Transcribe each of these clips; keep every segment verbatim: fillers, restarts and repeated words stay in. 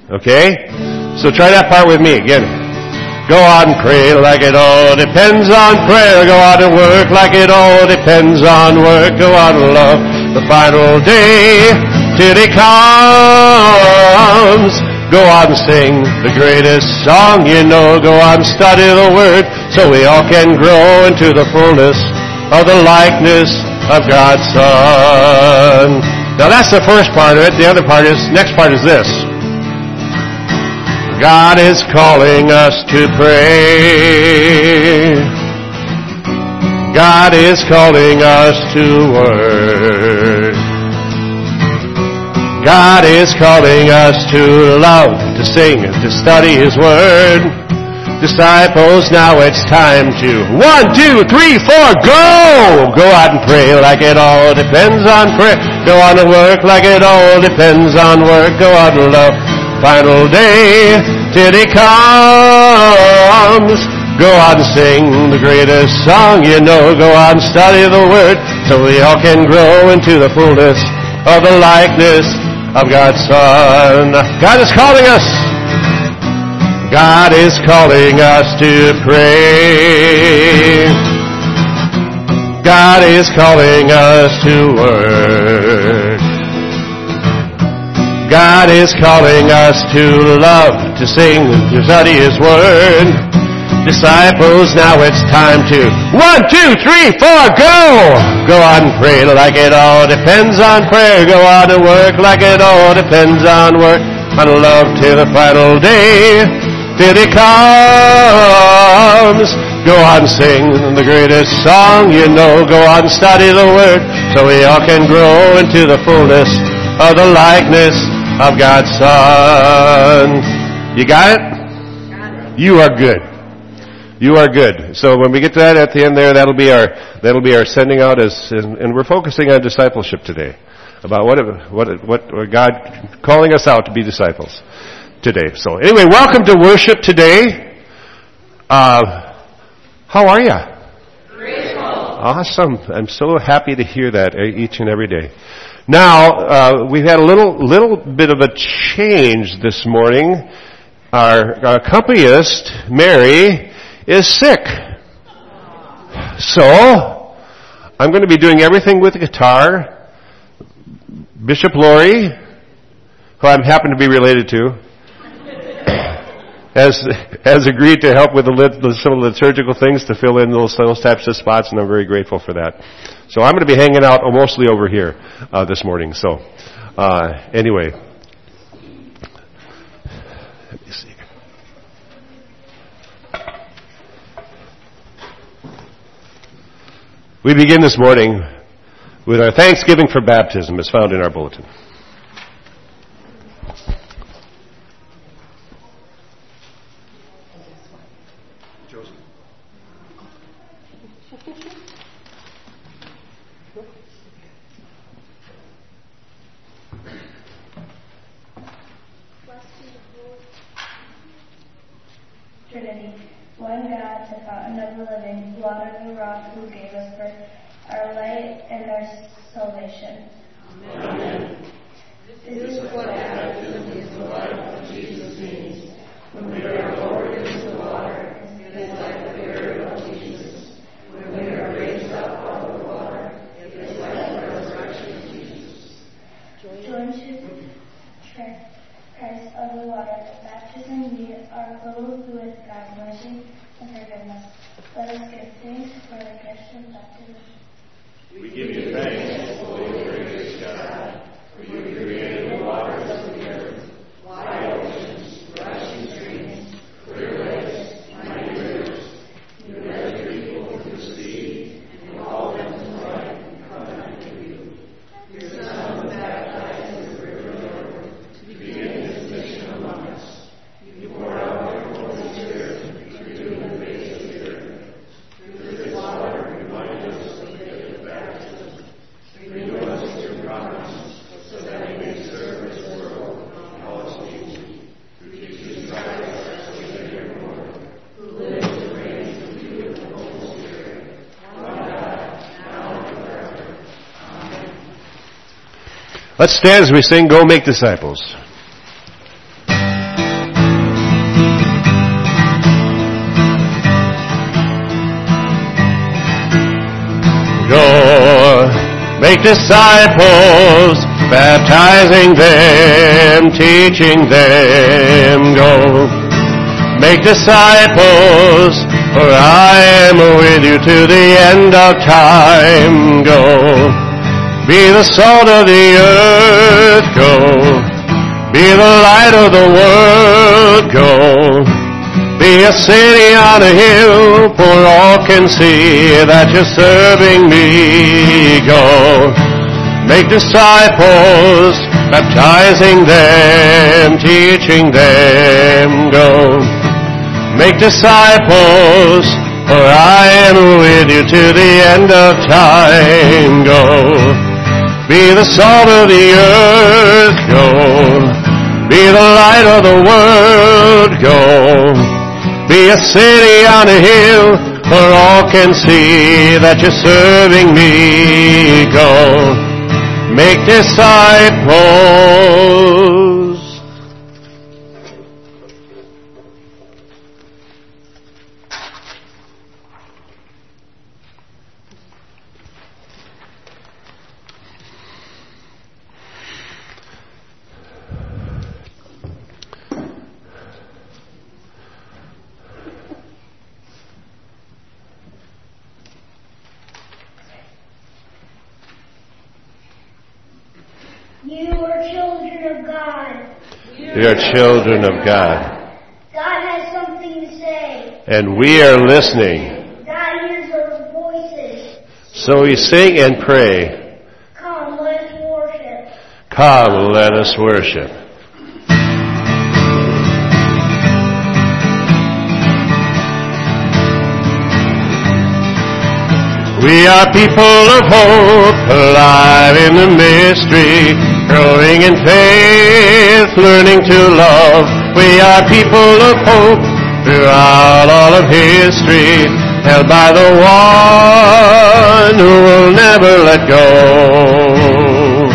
Okay? So try that part with me again. Go out and pray like it all depends on prayer. Go out and work like it all depends on work. Go out and love the final day till it comes. Go out and sing the greatest song you know. Go out and study the Word so we all can grow into the fullness of the likeness of God's Son. Now that's the first part of it. The other part is, next part is this. God is calling us to pray. God is calling us to work. God is calling us to love, to sing, to study His Word. Disciples, now it's time to one, two, three, four, go! Go out and pray like it all depends on prayer. Go out and work like it all depends on work. Go out and love final day till He comes. Go out and sing the greatest song you know. Go out and study the Word so we all can grow into the fullness of the likeness of God's Son. God is calling us. God is calling us to pray. God is calling us to work. God is calling us to love, to sing, to study His Word. Disciples, now it's time to one, two, three, four, go! Go out and pray like it all depends on prayer. Go out and work like it all depends on work. On love till the final day, till He comes. Go out and sing the greatest song you know. Go out and study the Word so we all can grow into the fullness of the likeness of God's Son. You got it? You are good. You are good. So when we get to that at the end there, that'll be our that'll be our sending out as, and, and we're focusing on discipleship today, about what what what God calling us out to be disciples today. So anyway, welcome to worship today. Uh, how are you? Grateful. Awesome. I'm so happy to hear that each and every day. Now uh, we've had a little little bit of a change this morning. Our, our accompanist, Mary, is sick. So, I'm going to be doing everything with the guitar. Bishop Laurie, who I happen to be related to, has has agreed to help with the, the, some of the liturgical things to fill in those, those types of spots, and I'm very grateful for that. So I'm going to be hanging out mostly over here uh, this morning. So, uh, anyway. Let me see. We begin this morning with our thanksgiving for baptism as found in our bulletin. Joseph. Trinity, one God, the fountain of the living, water the rock who gave us birth, our light and our salvation. Amen. This is what baptism is the life of Jesus means. When we are lowered into the water, it is like the burial of Jesus. When we are raised up out of the water, it is like the resurrection of Jesus. Join to Christ of the water. Baptism, we are clothed with God's mercy and forgiveness. Let us give thanks for the gift of baptism. We give you thanks, holy gracious God, for you created the waters of the earth, wide oceans, rushing streams, clear lakes, mighty rivers. You led your people through the sea, and called them to life and covenant with you. Your Son was baptized in the river Jordan to begin His mission among us. You poured out your Holy Spirit to renew the face of the earth. Through this water, remind us of the gift of baptism. Renew us with your promise, so that we may serve this world and all its needs. Through Jesus Christ, our Savior and Lord, who lives and reigns with you in the Holy Spirit, one God, now and forever. Amen. Let's stand as we sing, Go Make Disciples. Make disciples, baptizing them, teaching them. Go. Make disciples, for I am with you to the end of time. Go. Be the salt of the earth. Go. Be the light of the world. Go. Be a city on a hill, for all can see that you're serving me. Go. Make disciples, baptizing them, teaching them. Go. Make disciples, for I am with you to the end of time. Go. Be the salt of the earth. Go. Be the light of the world. Go. Be a city on a hill, for all can see that you're serving me. Go. Make disciples. You are children of God. We are children of God. God has something to say. And we are listening. God hears our voices. So we sing and pray. Come, let us worship. Come, let us worship. We are people of hope, alive in the mystery, growing in faith, learning to love. We are people of hope, throughout all of history, held by the one who will never let go.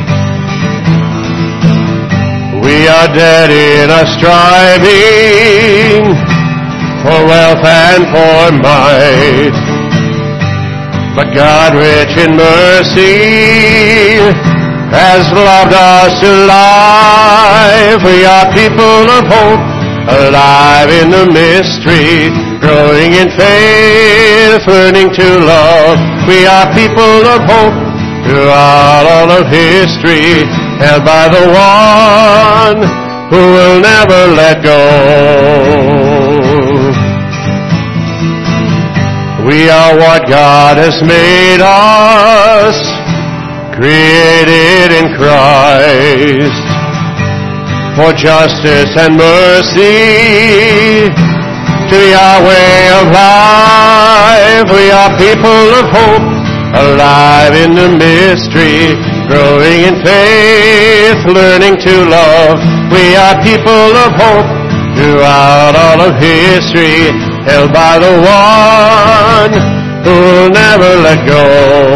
We are dead in our striving for wealth and for might. But God, rich in mercy, has loved us to life. We are people of hope, alive in the mystery, growing in faith, learning to love. We are people of hope, throughout all of history, held by the one who will never let go. We are what God has made us, created in Christ, for justice and mercy, to Yahweh of life. We are people of hope, alive in the mystery, growing in faith, learning to love. We are people of hope, throughout all of history, held by the one who will never let go.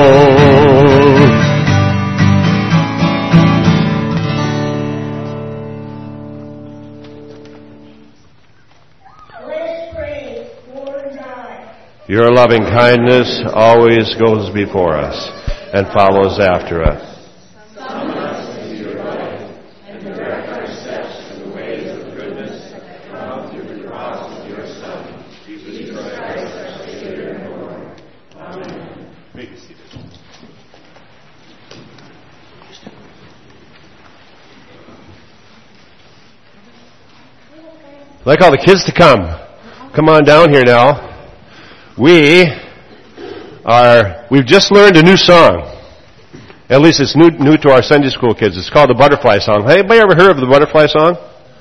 Let us pray, Lord God. Your loving kindness always goes before us and follows after us. I'd like all the kids to come. Come on down here now. We are, we've just learned a new song. At least it's new, new to our Sunday school kids. It's called the Butterfly Song. Have anybody ever heard of the Butterfly Song?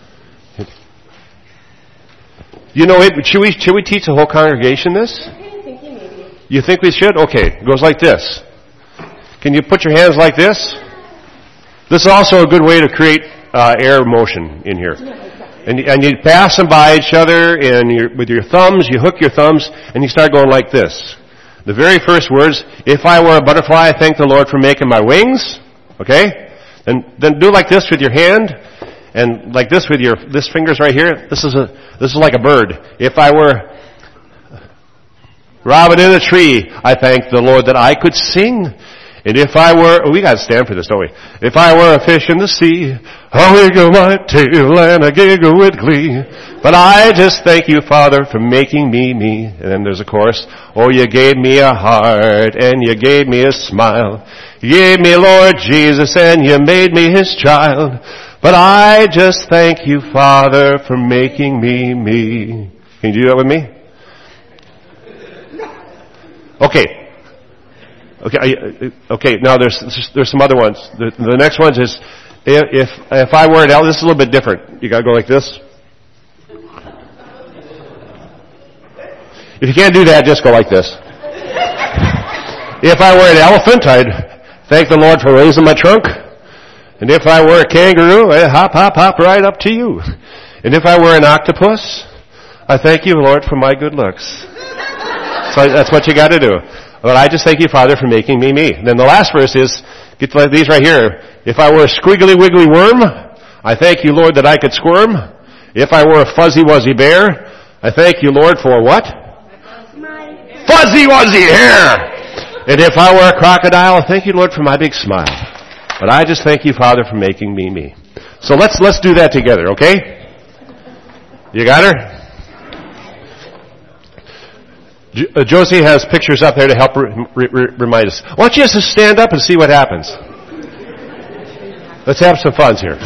You know it, should we, should we teach the whole congregation this? You think we should? Okay. It goes like this. Can you put your hands like this? This is also a good way to create uh, air motion in here. And, and you pass them by each other, and you're, with your thumbs, you hook your thumbs, and you start going like this. The very first words, if I were a butterfly, I thank the Lord for making my wings. Okay? And then do like this with your hand, and like this with your, this finger's right here. This is a, this is like a bird. If I were robin in a tree, I thank the Lord that I could sing. And if I were, oh, we got to stand for this, don't we? If I were a fish in the sea, I wiggle my tail and I giggle with glee. But I just thank you, Father, for making me me. And then there's a chorus. Oh, you gave me a heart and you gave me a smile. You gave me Lord Jesus and you made me his child. But I just thank you, Father, for making me me. Can you do that with me? Okay. Okay, okay. Now there's there's some other ones. The, the next one is if if I were an elephant. This is a little bit different. You got to go like this. If you can't do that, just go like this. If I were an elephant, I'd thank the Lord for raising my trunk. And if I were a kangaroo, I'd hop, hop, hop right up to you. And if I were an octopus, I thank you, Lord, for my good looks. So that's what you got to do. But I just thank you, Father, for making me me. And then the last verse is, get to these right here. If I were a squiggly wiggly worm, I thank you, Lord, that I could squirm. If I were a fuzzy wuzzy bear, I thank you, Lord, for what? My fuzzy wuzzy hair. And if I were a crocodile, thank you, Lord, for my big smile. But I just thank you, Father, for making me me. So let's let's do that together, okay? You got her? Uh, Josie has pictures up there to help re- re- remind us. Why don't you just stand up and see what happens? Let's have some fun here.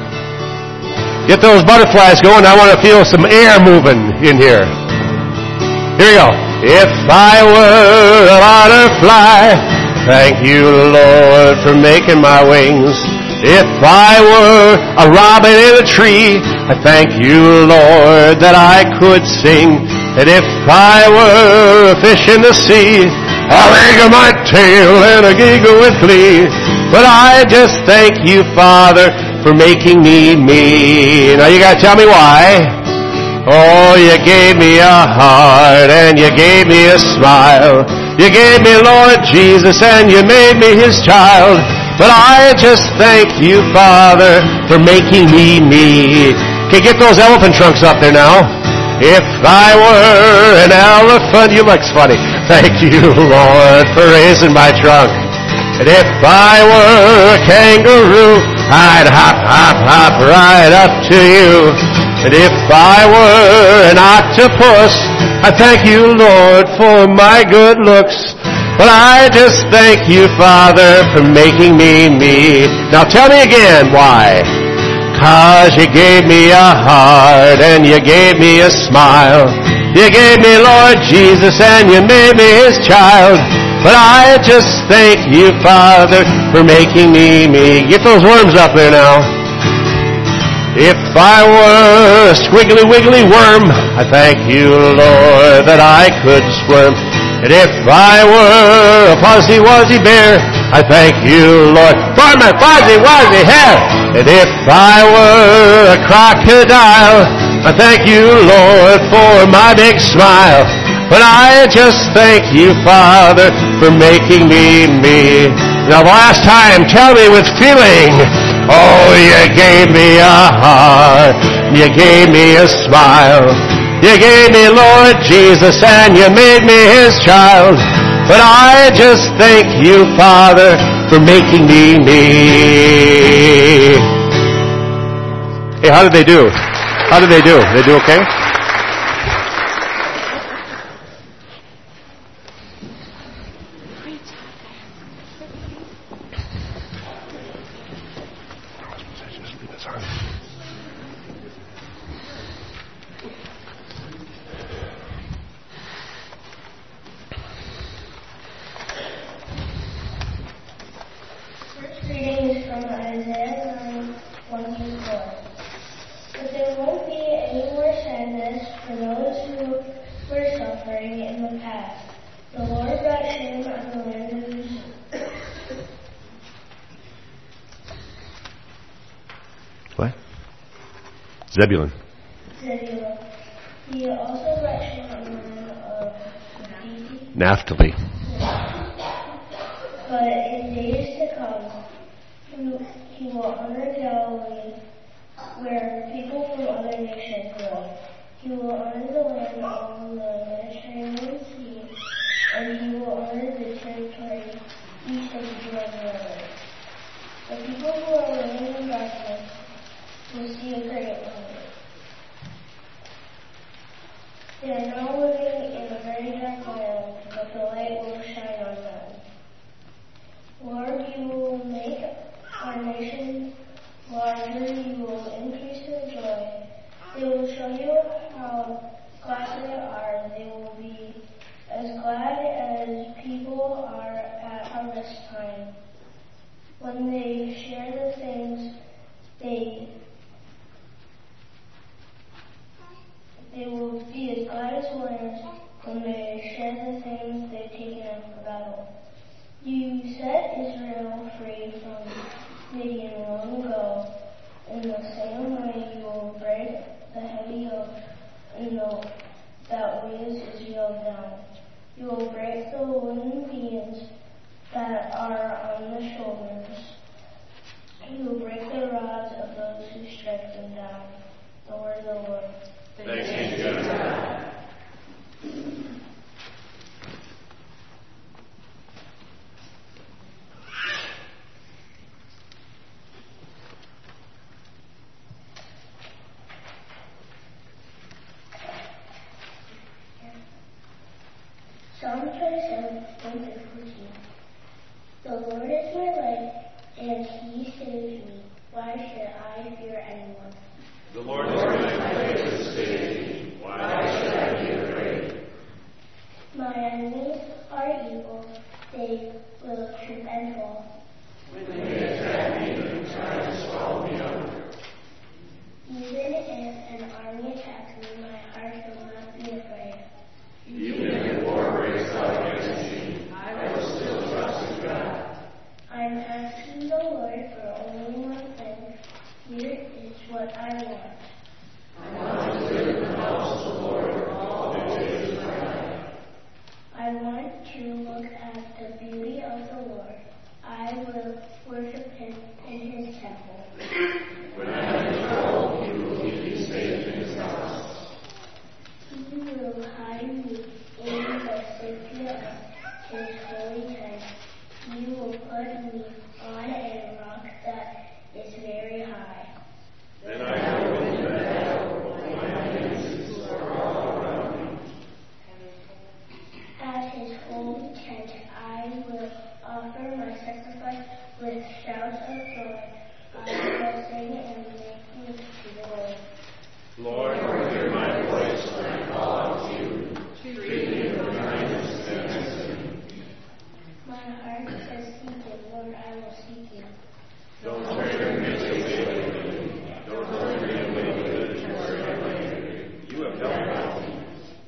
Get those butterflies going. I want to feel some air moving in here. Here we go. If I were a butterfly, thank you, Lord, for making my wings. If I were a robin in a tree, I thank you, Lord, that I could sing. And if I were a fish in the sea, I'll wiggle my tail and I giggle with glee. But I just thank you, Father, for making me me. Now you gotta tell me why. Oh, you gave me a heart and you gave me a smile. You gave me Lord Jesus and you made me his child. But I just thank you, Father, for making me me. Okay, get those elephant trunks up there now. If I were an elephant, you look funny. Thank you, Lord, for raising my trunk. And if I were a kangaroo, I'd hop, hop, hop right up to you. And if I were an octopus, I thank you, Lord, for my good looks. But I just thank you, Father, for making me me. Now tell me again why. 'Cause you gave me a heart and you gave me a smile. You gave me Lord Jesus and you made me his child. But I just thank you, Father, for making me me. Get those worms up there now. If I were a squiggly wiggly worm, I thank you, Lord, that I could squirm. And if I were a fuzzy wuzzy bear, I thank you, Lord, for my fuzzy wuzzy hair. And if I were a crocodile, I thank you, Lord, for my big smile. But I just thank you, Father, for making me me. Now the last time, tell me with feeling. Oh, you gave me a heart, you gave me a smile. You gave me Lord Jesus and you made me his child. But I just thank you, Father, for making me me. Hey, how did they do? How did they do? They do okay? Zebulun. Zebulun. He also brought shame on the land of Naphtali. But in days to come, he, he will honor Galilee, where people from other nations live. He will honor the land along the Mediterranean Sea, and he will honor the territory east of the Jordan. They are now living in a very dark land, but the light will shine on them. Lord, you will make our nation larger, you will increase their joy. They will show you how glad they are. They will be as glad as people are at harvest time, when they share the things they they will be as glad as warriors when they share the things they've taken up for battle. You set Israel free from Midian long ago. In the same way you will break the heavy yoke and the, that weighs Israel down. You will break the wooden beams that are on the shoulders. You will break the rods of those who strike them down. The word of the Lord. Thanks be to God. Psalm twenty-seven, one through fourteen. The Lord is my light, and he saves me. Why should I fear anyone? The Lord is my light and safety. Why should I be afraid? My enemies are evil. They will trip and fall. When they attack me and try to swallow me up. Even if an army attacks me, my heart will not be afraid. Even if war breaks out against me, I will still trust in God. I'm asking the Lord for only one thing. Here is what I want. I want to live in the house of the Lord all the days of my life. I want to look at the beauty of the Lord. I will worship him in his temple. When I am in trouble, he will keep me safe in his house. He will hide me in the safety of his holy tent. He will put me on a rock that is very high. Then I will win the battle, for my enemies are all around me. At his holy tent I will offer my sacrifice with shouts of joy. I will sing and make music to the Lord. Lord, hear my voice when I call out to you. Treat me with kindness and mercy. My heart says, seek him, Lord, I will seek you. Don't turn your face away from me. Don't turn me away with the word. You have helped me.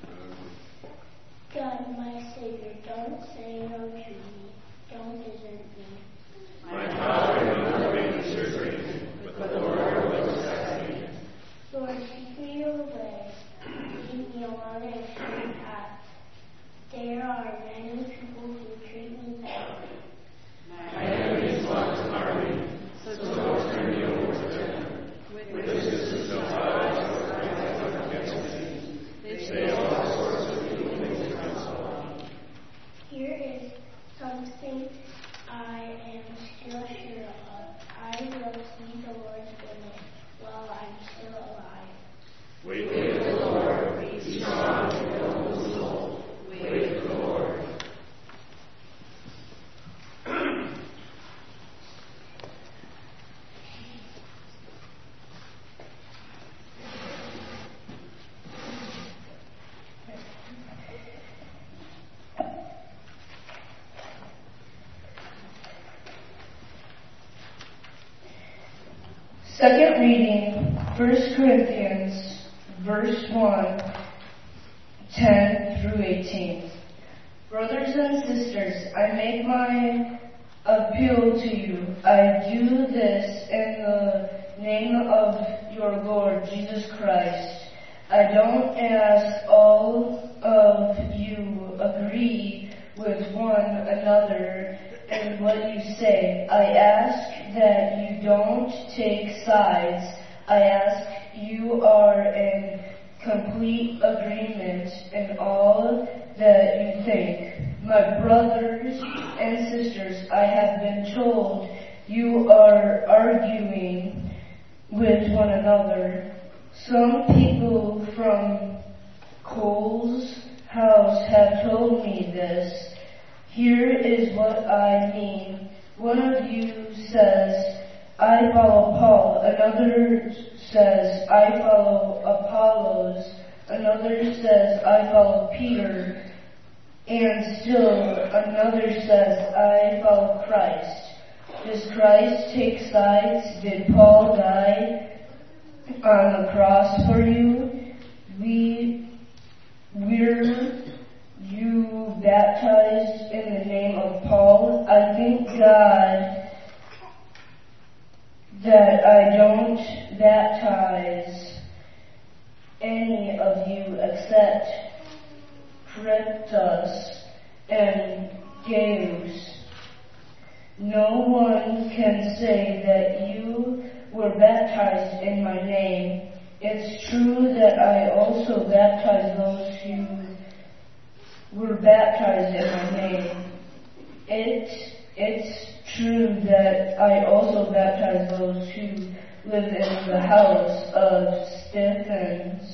God, my Savior, don't say no to me. Don't desert me. My power and my way to serve me, but the Lord will accept me. Lord, teach me your way. Lead me along a straight path. There are many people who treat me badly. My enemies want to harm me, so don't turn me over to them. Witnesses of lies or crimes up against me. They say all sorts of evil things against me. Here is something I am still sure of. I will see the Lord's goodness while I'm still alive. Wait for the Lord, be strong and build the soul. Wait for the Lord. Second reading, First Corinthians, verse one, ten through eighteen. Brothers and sisters, I make my appeal to you. I do this in the name of your Lord Jesus Christ. I don't ask all of you agree with one another in what you say. I ask that you don't take sides. I ask you are in complete agreement in all that you think. My brothers and sisters, I have been told you are arguing with one another. Some people from Cole's house have told me this. Here is what I mean. One of you says, I follow Paul. Another says, I follow Apollos. Another says, I follow Peter. And still another says, I follow Christ. Does Christ take sides? Did Paul die on the cross for you? We, were you baptized in the name of Paul? I thank God that I don't baptize any of you except Cletus and Gaius. No one can say that you were baptized in my name. It's true that I also baptize those who were baptized in my name. It, it's true that I also baptize those who live in the house of Stephen.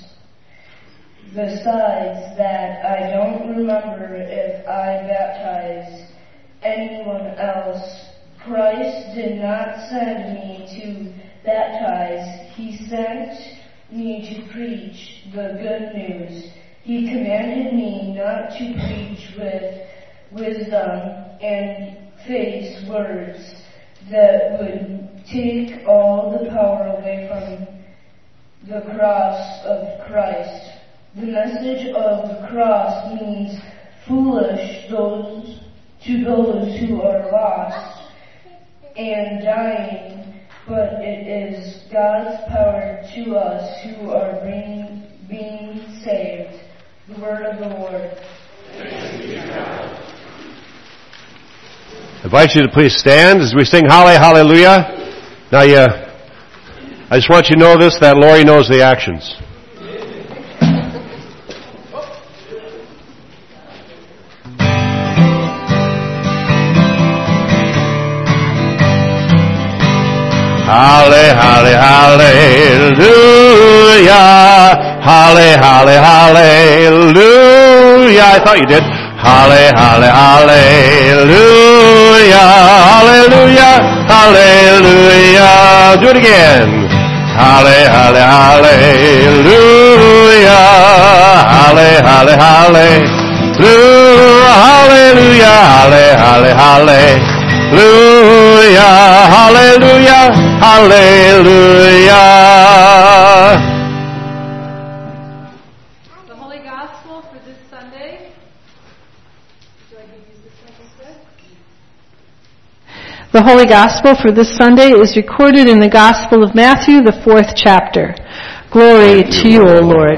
Besides that, I don't remember if I baptized anyone else. Christ did not send me to baptize. He sent me to preach the good news. He commanded me not to preach with wisdom and faith words that would take all the power away from the cross of Christ. The message of the cross means foolish those to those who are lost and dying, but it is God's power to us who are being, being saved. The word of the Lord. I invite you to please stand as we sing Halle, Hallelujah. Now, yeah, I just want you to know this, that Lori knows the actions. Halle, halle, hallelujah. Halle, halle, hallelujah. I thought you did. Halle, halle, hallelujah. Hallelujah, hallelujah. Do it again. Halle, halle, hallelujah. Halle, halle, hallelujah. Hallelujah, halle, halle, hallelujah. Hallelujah, hallelujah. The Holy Gospel for this Sunday. Do I give you this Sunday? The Holy Gospel for this Sunday is recorded in the Gospel of Matthew, the fourth chapter. Glory to you, O Lord.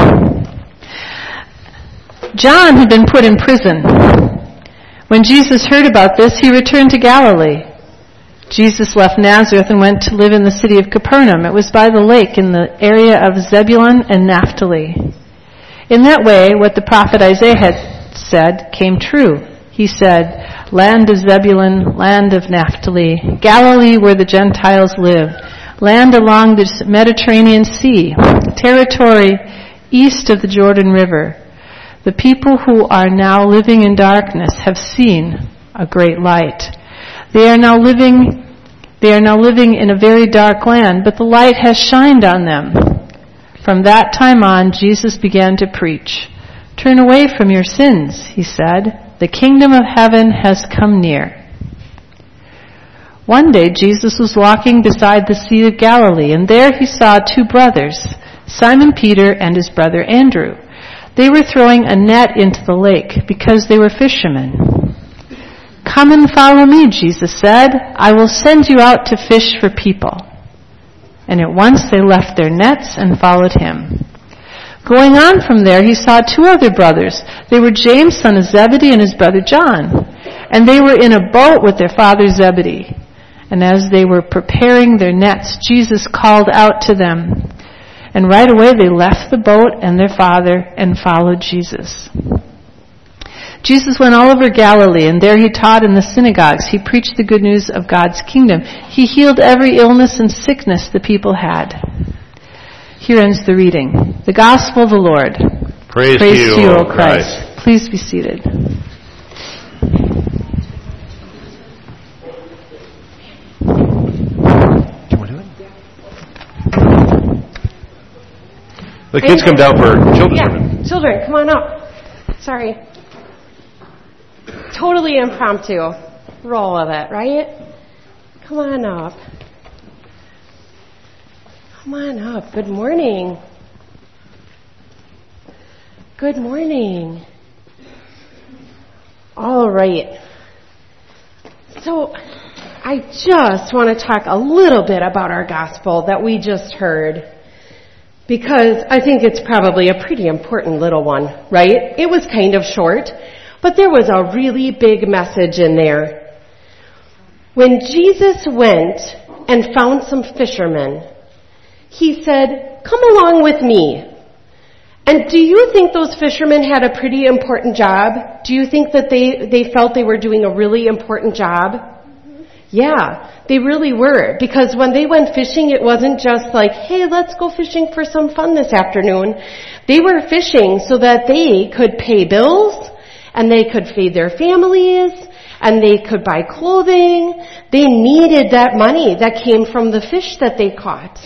John had been put in prison. When Jesus heard about this, he returned to Galilee. Jesus left Nazareth and went to live in the city of Capernaum. It was by the lake in the area of Zebulun and Naphtali. In that way, what the prophet Isaiah had said came true. He said, "Land of Zebulun, land of Naphtali, Galilee where the Gentiles live, land along the Mediterranean Sea, territory east of the Jordan River. The people who are now living in darkness have seen a great light. They are now living, they are now living in a very dark land, but the light has shined on them." From that time on, Jesus began to preach. "Turn away from your sins," he said. "The kingdom of heaven has come near." One day Jesus was walking beside the Sea of Galilee, and there he saw two brothers, Simon Peter and his brother Andrew. They were throwing a net into the lake because they were fishermen. "Come and follow me," Jesus said. "I will send you out to fish for people." And at once they left their nets and followed him. Going on from there, he saw two other brothers. They were James, son of Zebedee, and his brother John. And they were in a boat with their father Zebedee. And as they were preparing their nets, Jesus called out to them. And right away they left the boat and their father and followed Jesus. Jesus went all over Galilee, and there he taught in the synagogues. He preached the good news of God's kingdom. He healed every illness and sickness the people had. Here ends the reading. The Gospel of the Lord. Praise, Praise to you, to you, O O Christ. Christ. Please be seated. The kids come down for children's Yeah, sermon. children, come on up. Sorry. Totally impromptu. Roll with it, right? Come on up. Come on up. Good morning. Good morning. All right. So, I just want to talk a little bit about our gospel that we just heard, because I think it's probably a pretty important little one, right? It was kind of short, but there was a really big message in there. When Jesus went and found some fishermen, he said, "Come along with me." And do you think those fishermen had a pretty important job? Do you think that they, they felt they were doing a really important job? Mm-hmm. Yeah, they really were. Because when they went fishing, it wasn't just like, hey, let's go fishing for some fun this afternoon. They were fishing so that they could pay bills, and they could feed their families, and they could buy clothing. They needed that money that came from the fish that they caught.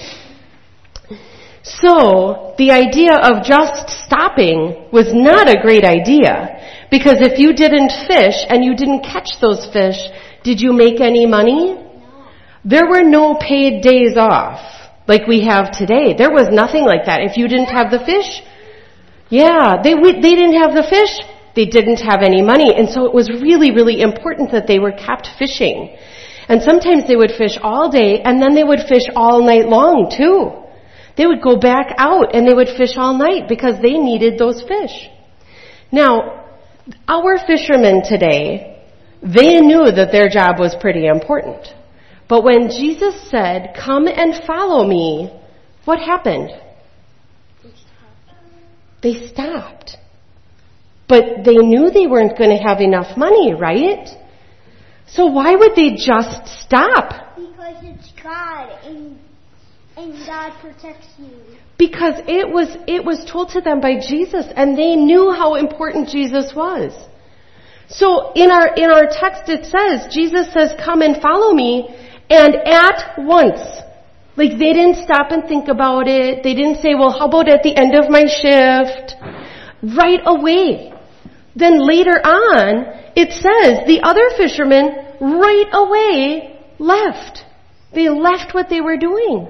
So, the idea of just stopping was not a great idea, because if you didn't fish and you didn't catch those fish, did you make any money? No. There were no paid days off like we have today. There was nothing like that. If you didn't have the fish, yeah, they they didn't have the fish, they didn't have any money, and so it was really, really important that they were kept fishing. And sometimes they would fish all day, and then they would fish all night long too. They would go back out and they would fish all night because they needed those fish. Now, our fishermen today, they knew that their job was pretty important. But when Jesus said, "Come and follow me," what happened? They stopped. But they knew they weren't going to have enough money, right? So why would they just stop? Because it's God, and and God protects you. Because it was it was told to them by Jesus, and they knew how important Jesus was. So in our in our text it says, Jesus says, "Come and follow me," and at once. Like, they didn't stop and think about it. They didn't say, well, how about at the end of my shift? Right away. Then later on, it says the other fishermen right away left. They left what they were doing.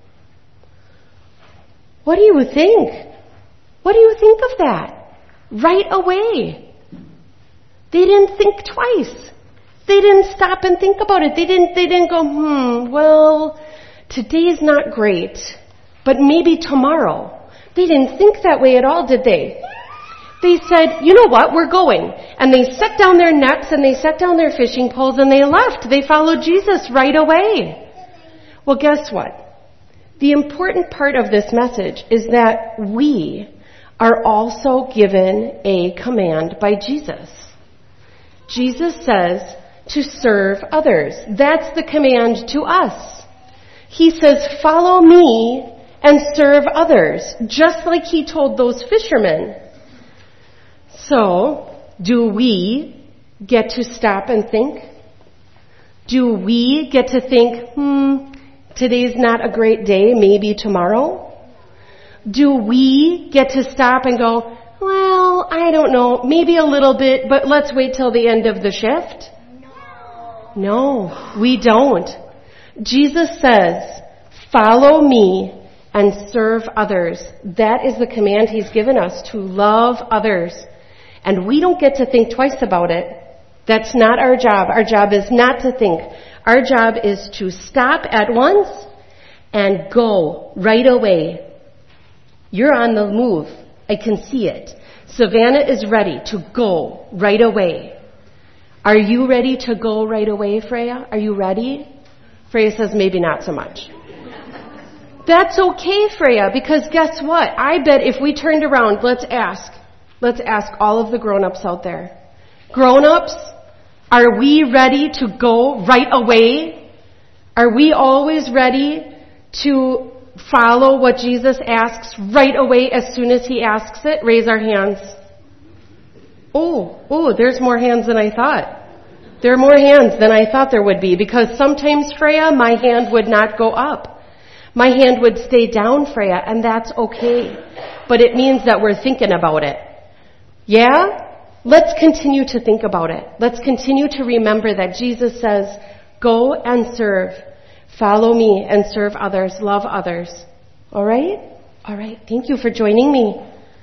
What do you think? What do you think of that? Right away. They didn't think twice. They didn't stop and think about it. They didn't, they didn't go, hmm, well, today's not great, but maybe tomorrow. They didn't think that way at all, did they? They said, you know what, we're going. And they set down their nets and they set down their fishing poles and they left. They followed Jesus right away. Well, guess what? The important part of this message is that we are also given a command by Jesus. Jesus says to serve others. That's the command to us. He says, follow me and serve others, just like he told those fishermen. So, do we get to stop and think? Do we get to think, hmm, today's not a great day, maybe tomorrow? Do we get to stop and go, well, I don't know, maybe a little bit, but let's wait till the end of the shift? No. No, we don't. Jesus says, follow me and serve others. That is the command he's given us, to love others. And we don't get to think twice about it. That's not our job. Our job is not to think. Our job is to stop at once and go right away. You're on the move. I can see it. Savannah is ready to go right away. Are you ready to go right away, Freya? Are you ready? Freya says maybe not so much. That's okay, Freya, because guess what? I bet if we turned around, let's ask. Let's ask all of the grown-ups out there. Grown-ups, are we ready to go right away? Are we always ready to follow what Jesus asks right away as soon as he asks it? Raise our hands. Oh, oh, there's more hands than I thought. There are more hands than I thought there would be, because sometimes, Freya, my hand would not go up. My hand would stay down, Freya, and that's okay. But it means that we're thinking about it. Yeah? Let's continue to think about it. Let's continue to remember that Jesus says, go and serve. Follow me and serve others. Love others. All right? All right. Thank you for joining me.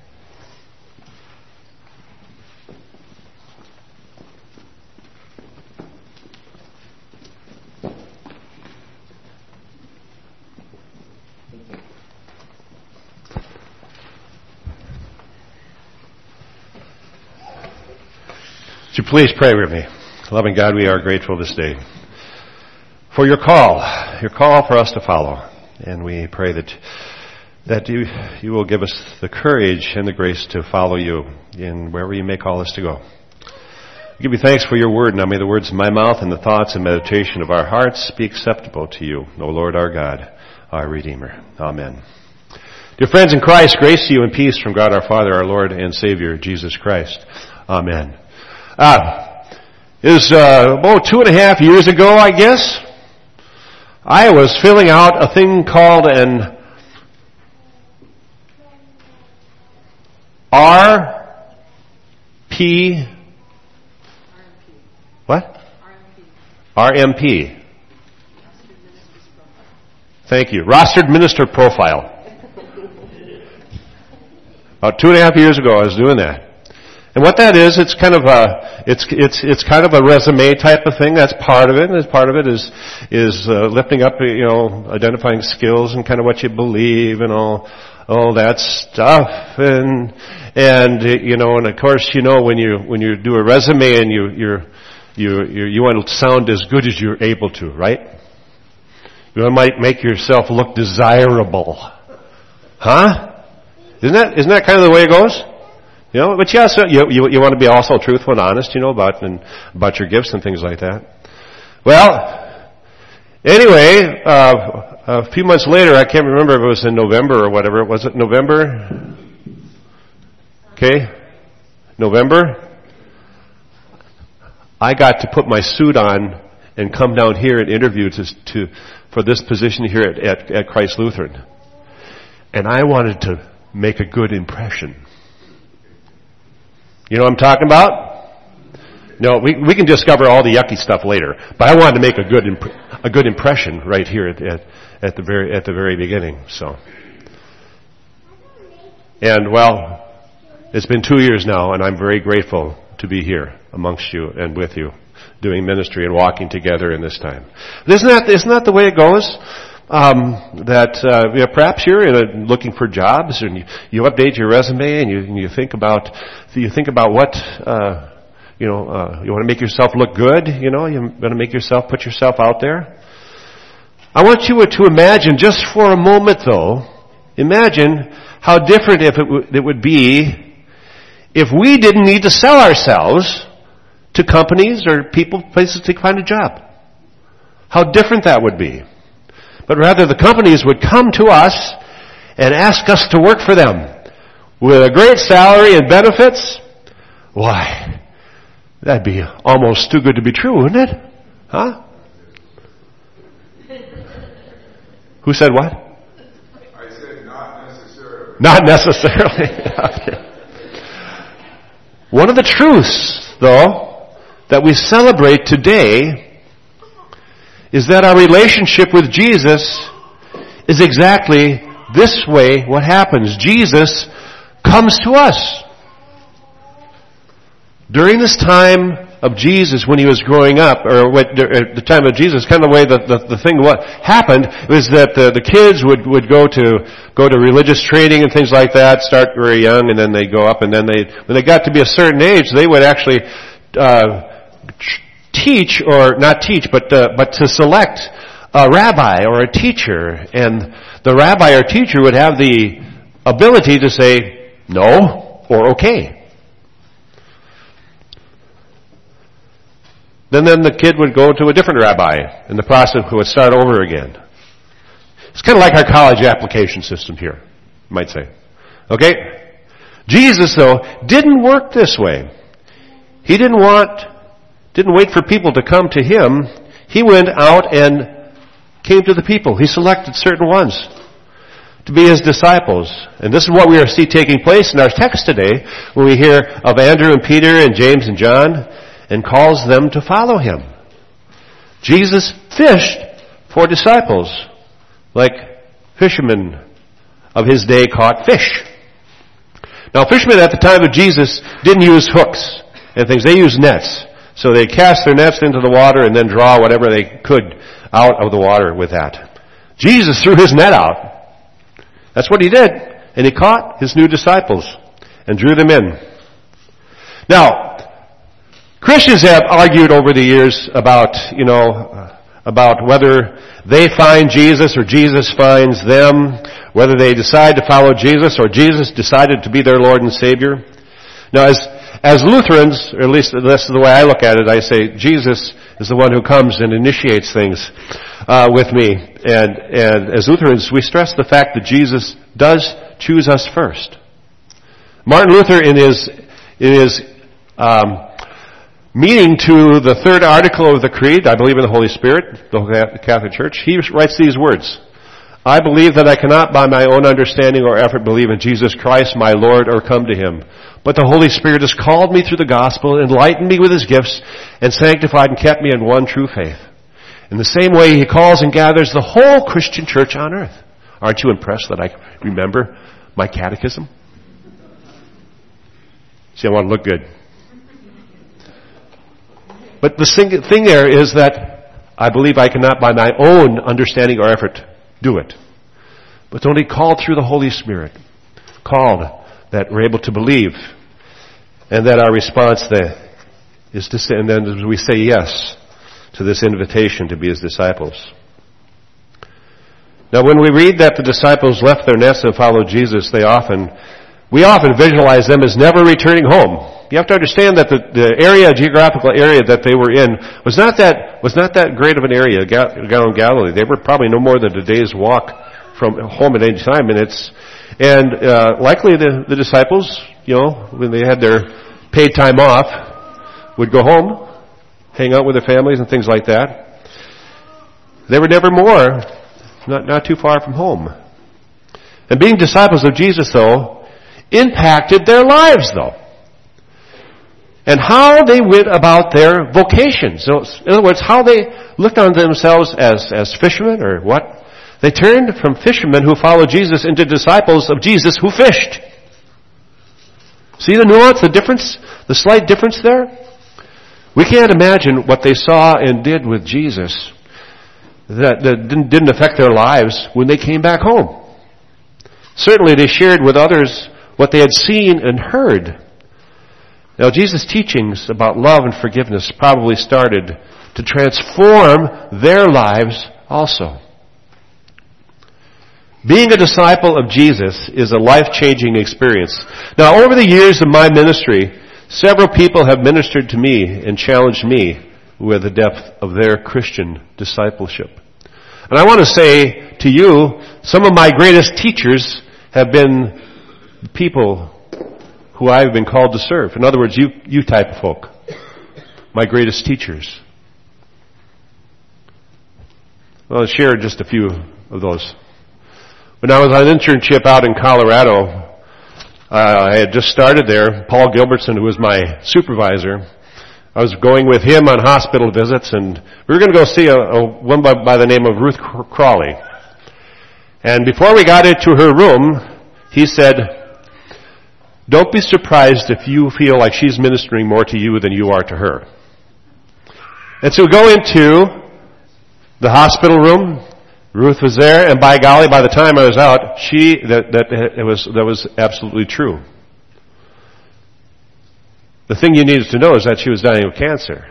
Would you please pray with me? Loving God, we are grateful this day for your call, your call for us to follow. And we pray that that you you will give us the courage and the grace to follow you in wherever you may call us to go. We give you thanks for your word. Now may the words of my mouth and the thoughts and meditation of our hearts be acceptable to you, O Lord our God, our Redeemer. Amen. Dear friends in Christ, grace to you and peace from God our Father, our Lord and Savior, Jesus Christ. Amen. Ah, it was uh, about two and a half years ago, I guess. I was filling out a thing called an R P. What? R M P. Thank you. Rostered Minister Profile. About two and a half years ago, I was doing that. And what that is, it's kind of a, it's, it's, it's kind of a resume type of thing. That's part of it. And part of it is, is, uh, lifting up, you know, identifying skills and kind of what you believe and all, all that stuff. And, and, you know, and of course, you know, when you, when you do a resume and you, you're, you, you, you want to sound as good as you're able to, right? You might make yourself look desirable. Huh? Isn't that, isn't that kind of the way it goes? You know, but yeah, so you, you, you want to be also truthful and honest, you know, about, and about your gifts and things like that. Well, anyway, uh, a few months later, I can't remember if it was in November or whatever. Was it November? Okay. November. I got to put my suit on and come down here and interview to, to, for this position here at, at, at Christ Lutheran. And I wanted to make a good impression. You know what I'm talking about? No, we we can discover all the yucky stuff later. But I wanted to make a good imp- a good impression right here at, at at the very at the very beginning. So, and well, it's been two years now, and I'm very grateful to be here amongst you and with you, doing ministry and walking together in this time. Isn't that isn't that the way it goes? Um, that uh, you know, perhaps you're in a, looking for jobs, and you, you update your resume, and you, and you think about you think about what uh, you know. Uh, you want to make yourself look good. You know, you want to make yourself put yourself out there. I want you to imagine, just for a moment, though, imagine how different if it, w- it would be if we didn't need to sell ourselves to companies or people, places to find a job. How different that would be. But rather the companies would come to us and ask us to work for them with a great salary and benefits. Why, that'd be almost too good to be true, wouldn't it? Huh? Who said what? I said not necessarily. Not necessarily. One of the truths, though, that we celebrate today is that our relationship with Jesus is exactly this way what happens. Jesus comes to us. During this time of Jesus, when he was growing up, or at the time of Jesus, kind of the way that the, the thing what happened was that the, the kids would, would go to go to religious training and things like that, start very young, and then they go up, and then they when they got to be a certain age, they would actually uh, teach, or not teach, but uh, but to select a rabbi or a teacher, and the rabbi or teacher would have the ability to say no or okay. Then then the kid would go to a different rabbi, and the process would start over again. It's kind of like our college application system here, you might say. Okay? Jesus, though, didn't work this way. He didn't want, didn't wait for people to come to him. He went out and came to the people. He selected certain ones to be his disciples. And this is what we are see taking place in our text today when we hear of Andrew and Peter and James and John and calls them to follow him. Jesus fished for disciples like fishermen of his day caught fish. Now, fishermen at the time of Jesus didn't use hooks and things. They used nets. So they cast their nets into the water and then draw whatever they could out of the water with that. Jesus threw his net out. That's what he did. And he caught his new disciples and drew them in. Now, Christians have argued over the years about, you know, about whether they find Jesus or Jesus finds them, whether they decide to follow Jesus or Jesus decided to be their Lord and Savior. Now, as as Lutherans, or at least that's the way I look at it, I say Jesus is the one who comes and initiates things uh, with me. And and as Lutherans, we stress the fact that Jesus does choose us first. Martin Luther, in his in his um, meaning to the third article of the Creed, I believe in the Holy Spirit, the Catholic Church, he writes these words: I believe that I cannot by my own understanding or effort believe in Jesus Christ, my Lord, or come to him. But the Holy Spirit has called me through the gospel, enlightened me with his gifts, and sanctified and kept me in one true faith. In the same way, he calls and gathers the whole Christian church on earth. Aren't you impressed that I remember my catechism? See, I want to look good. But the thing there is that I believe I cannot by my own understanding or effort do it. But only called through the Holy Spirit. Called that we're able to believe. And that our response then is to say, and then we say yes to this invitation to be his disciples. Now when we read that the disciples left their nets and followed Jesus, they often, we often visualize them as never returning home. You have to understand that the, the area, geographical area that they were in was not that, was not that great of an area, Gal- Galilee. They were probably no more than a day's walk from home at any time, and it's, and, uh, likely the, the disciples, you know, when they had their paid time off, would go home, hang out with their families and things like that. They were never more, not, not too far from home. And being disciples of Jesus, though, impacted their lives, though. And how they went about their vocations. So, in other words, how they looked on themselves as, as fishermen or what? They turned from fishermen who followed Jesus into disciples of Jesus who fished. See the nuance, the difference, the slight difference there? We can't imagine what they saw and did with Jesus that, that didn't, didn't affect their lives when they came back home. Certainly they shared with others what they had seen and heard. Now, Jesus' teachings about love and forgiveness probably started to transform their lives also. Being a disciple of Jesus is a life-changing experience. Now, over the years of my ministry, several people have ministered to me and challenged me with the depth of their Christian discipleship. And I want to say to you, some of my greatest teachers have been people who I've been called to serve. In other words, you, you type of folk. My greatest teachers. Well, I'll share just a few of those. When I was on an internship out in Colorado, uh, I had just started there. Paul Gilbertson, who was my supervisor, I was going with him on hospital visits, and we were going to go see a, a one by, by the name of Ruth Crawley. And before we got into her room, he said, "Don't be surprised if you feel like she's ministering more to you than you are to her." And so we go into the hospital room. Ruth was there, and by golly, by the time I was out, she that that it was that was absolutely true. The thing you needed to know is that she was dying of cancer,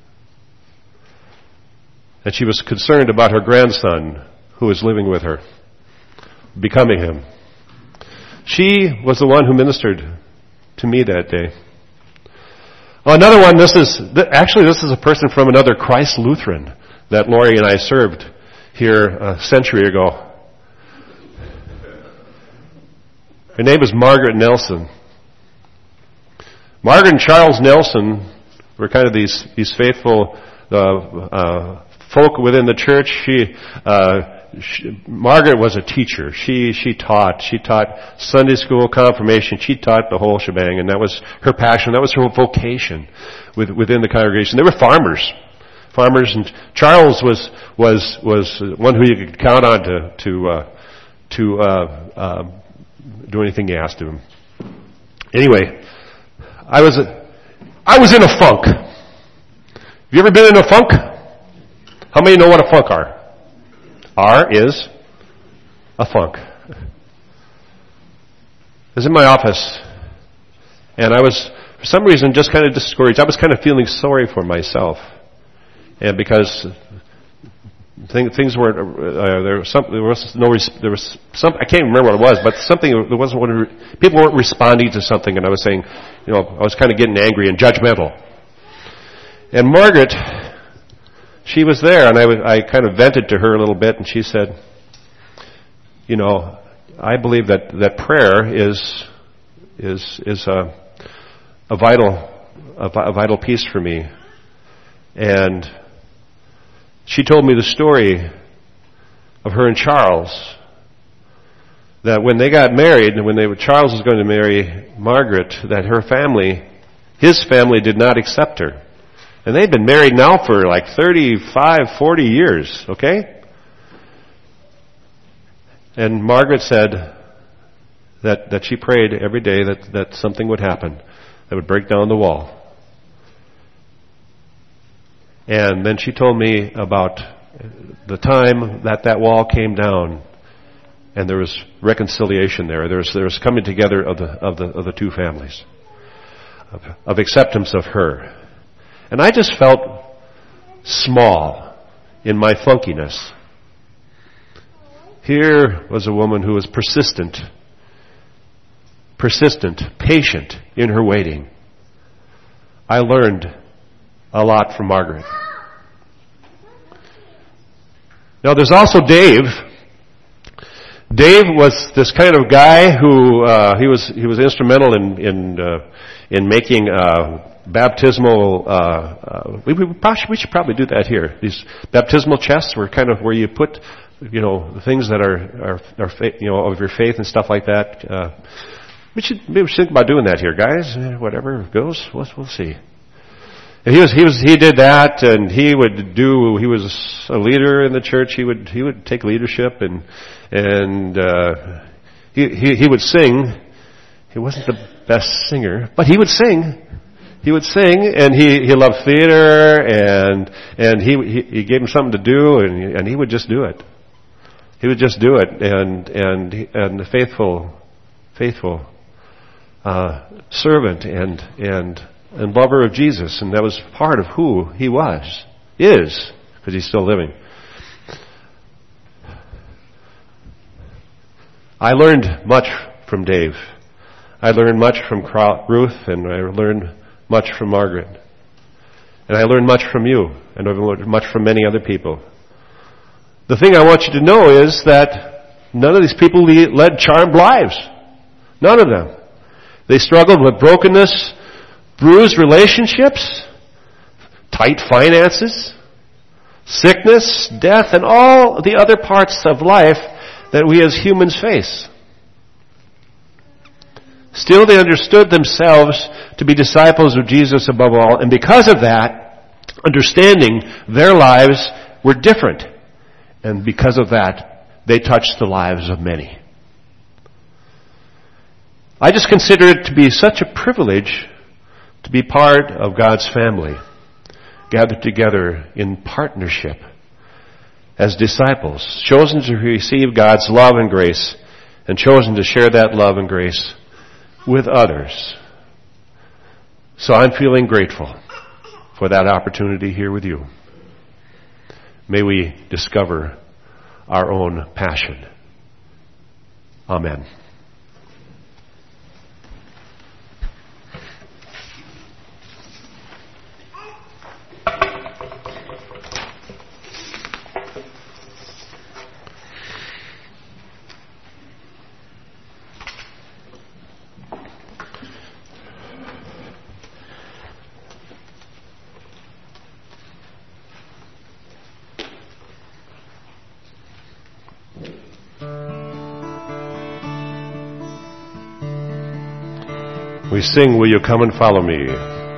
and she was concerned about her grandson, who was living with her, becoming him. She was the one who ministered to me that day. Oh, another one. This is actually this is a person from another Christ Lutheran that Lori and I served here a century ago. Her name is Margaret Nelson. Margaret and Charles Nelson were kind of these these faithful uh, uh, folk within the church. She, uh, she, Margaret was a teacher. She she taught. She taught Sunday school, confirmation. She taught the whole shebang, and that was her passion. That was her vocation with, within the congregation. They were farmers, farmers, and Charles was was was one who you could count on to to uh, to uh, uh, do anything you asked of him. Anyway, I was a, I was in a funk. Have you ever been in a funk? How many know what a funk are? R is a funk. I was in my office, and I was, for some reason, just kind of discouraged. I was kind of feeling sorry for myself, and because thing, things weren't. Uh, there was some. There was no. There was some. I can't remember what it was, but something. There wasn't one. People weren't responding to something, and I was saying, you know, I was kind of getting angry and judgmental. And Margaret, she was there, and I, was, I kind of vented to her a little bit, and she said, you know, I believe that, that prayer is is is a a vital a, a vital piece for me. And she told me the story of her and Charles, that when they got married, and when they were, Charles was going to marry Margaret, that her family, his family, did not accept her. And they'd been married now for like thirty-five, forty years, okay? And Margaret said that, that she prayed every day that, that something would happen that would break down the wall. And then she told me about the time that that wall came down, and there was reconciliation there. There was, there was coming together of the, of the, of the two families, of, of acceptance of her. And I just felt small in my funkiness. Here was a woman who was persistent, persistent, patient in her waiting. I learned a lot from Margaret. Now there's also Dave. Dave was this kind of guy who uh, he was he was instrumental in in uh, in making uh, baptismal. Uh, uh, we, we, probably, we should probably do that here. These baptismal chests were kind of where you put, you know, the things that are are, are fa- you know, of your faith and stuff like that. Uh, we should maybe we should think about doing that here, guys. Whatever goes, we'll, we'll see. And he was he was he did that, and he would do. He was a leader in the church. He would he would take leadership, and and uh, he he he would sing. He wasn't the best singer, but he would sing. He would sing, and he, he loved theater, and and he, he he gave him something to do, and he, and he would just do it. He would just do it, and and and the faithful, faithful uh, servant and and and lover of Jesus, and that was part of who he was, is, because he's still living. I learned much from Dave. I learned much from Ruth, and I learned much from Margaret. And I learned much from you, and I've learned much from many other people. The thing I want you to know is that none of these people led charmed lives. None of them. They struggled with brokenness, bruised relationships, tight finances, sickness, death, and all the other parts of life that we as humans face. Still, they understood themselves to be disciples of Jesus above all, and because of that, understanding their lives were different. And because of that, they touched the lives of many. I just consider it to be such a privilege to be part of God's family, gathered together in partnership as disciples, chosen to receive God's love and grace, and chosen to share that love and grace with others. So I'm feeling grateful for that opportunity here with you. May we discover our own passion. Amen. We sing, will you come and follow me?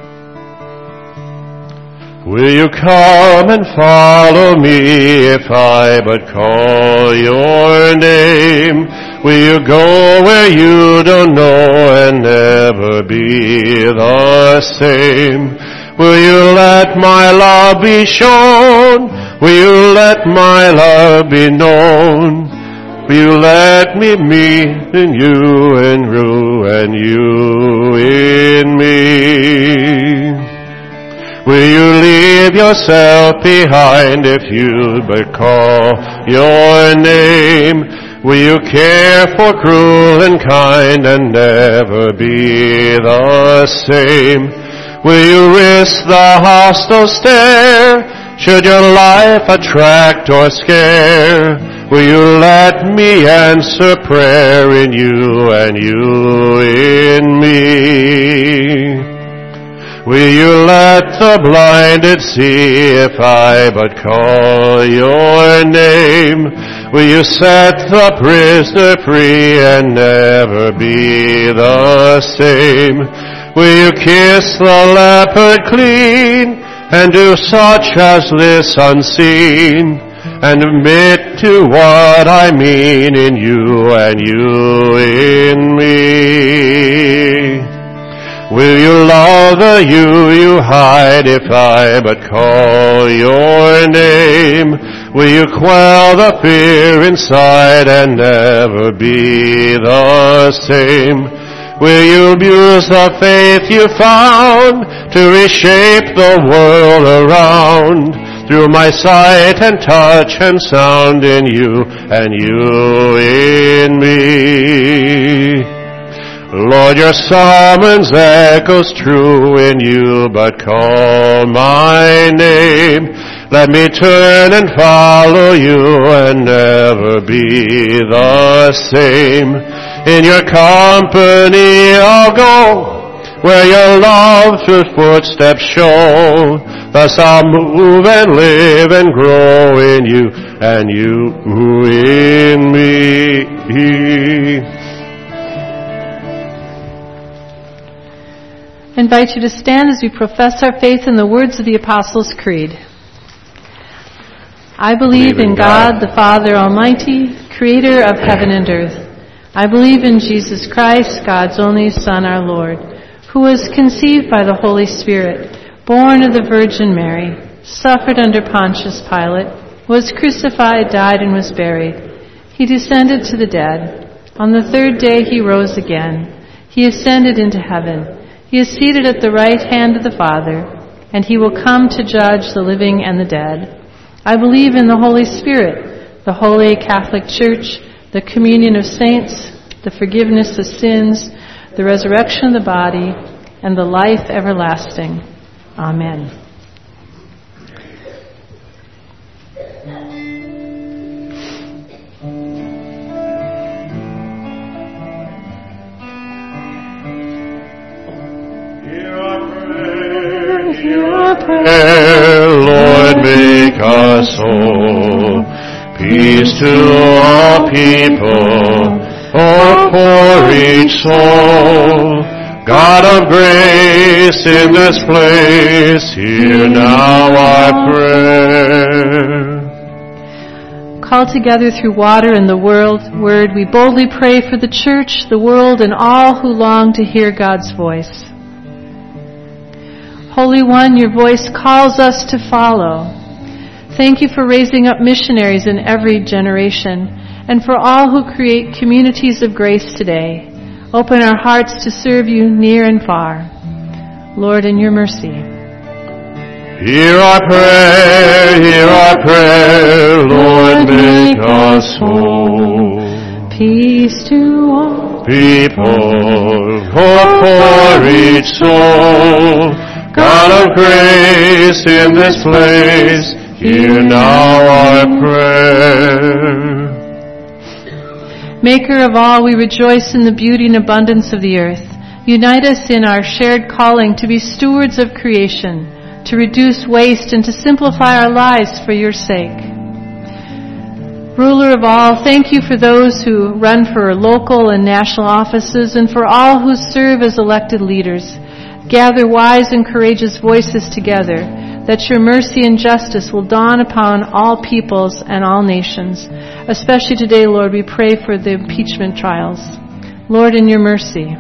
Will you come and follow me if I but call your name? Will you go where you don't know and never be the same? Will you let my love be shown? Will you let my love be known? Will you let me meet in you and you and you in me? Will you leave yourself behind if you but call your name? Will you care for cruel and kind and never be the same? Will you risk the hostile stare? Should your life attract or scare? Will you let me answer prayer in you and you in me? Will you let the blinded see if I but call your name? Will you set the prisoner free and never be the same? Will you kiss the leopard clean and do such as this unseen and admit to what I mean in you and you in me? Will you love the you you hide if I but call your name? Will you quell the fear inside and never be the same? Will you use the faith you found to reshape the world around through my sight and touch and sound in you and you in me? Lord, your summons echoes true in you, but call my name. Let me turn and follow you and never be the same. In your company I'll go, where your love's footsteps show. Thus I'll move and live and grow in you, and you in me. I invite you to stand as we profess our faith in the words of the Apostles' Creed. I believe in God, the Father Almighty, creator of heaven and earth. I believe in Jesus Christ, God's only Son, our Lord, who was conceived by the Holy Spirit, born of the Virgin Mary, suffered under Pontius Pilate, was crucified, died, and was buried. He descended to the dead. On the third day he rose again. He ascended into heaven. He is seated at the right hand of the Father, and he will come to judge the living and the dead. I believe in the Holy Spirit, the holy Catholic Church, the communion of saints, the forgiveness of sins, the resurrection of the body, and the life everlasting. Amen. Hear our prayer, Lord, make us whole. Peace to all people, hope for each soul. God of grace in this place, hear now our prayer. Called together through water and the world, word, we boldly pray for the church, the world, and all who long to hear God's voice. Holy One, your voice calls us to follow. Thank you for raising up missionaries in every generation and for all who create communities of grace today. Open our hearts to serve you near and far. Lord, in your mercy. Hear our prayer, hear our prayer, Lord, make us whole. Peace to all people, hope for each soul. God of grace in this place, hear now our prayer. Maker of all, we rejoice in the beauty and abundance of the earth. Unite us in our shared calling to be stewards of creation, to reduce waste and to simplify our lives for your sake. Ruler of all, thank you for those who run for local and national offices and for all who serve as elected leaders. Gather wise and courageous voices together, that your mercy and justice will dawn upon all peoples and all nations. Especially today, Lord, we pray for the impeachment trials. Lord, in your mercy.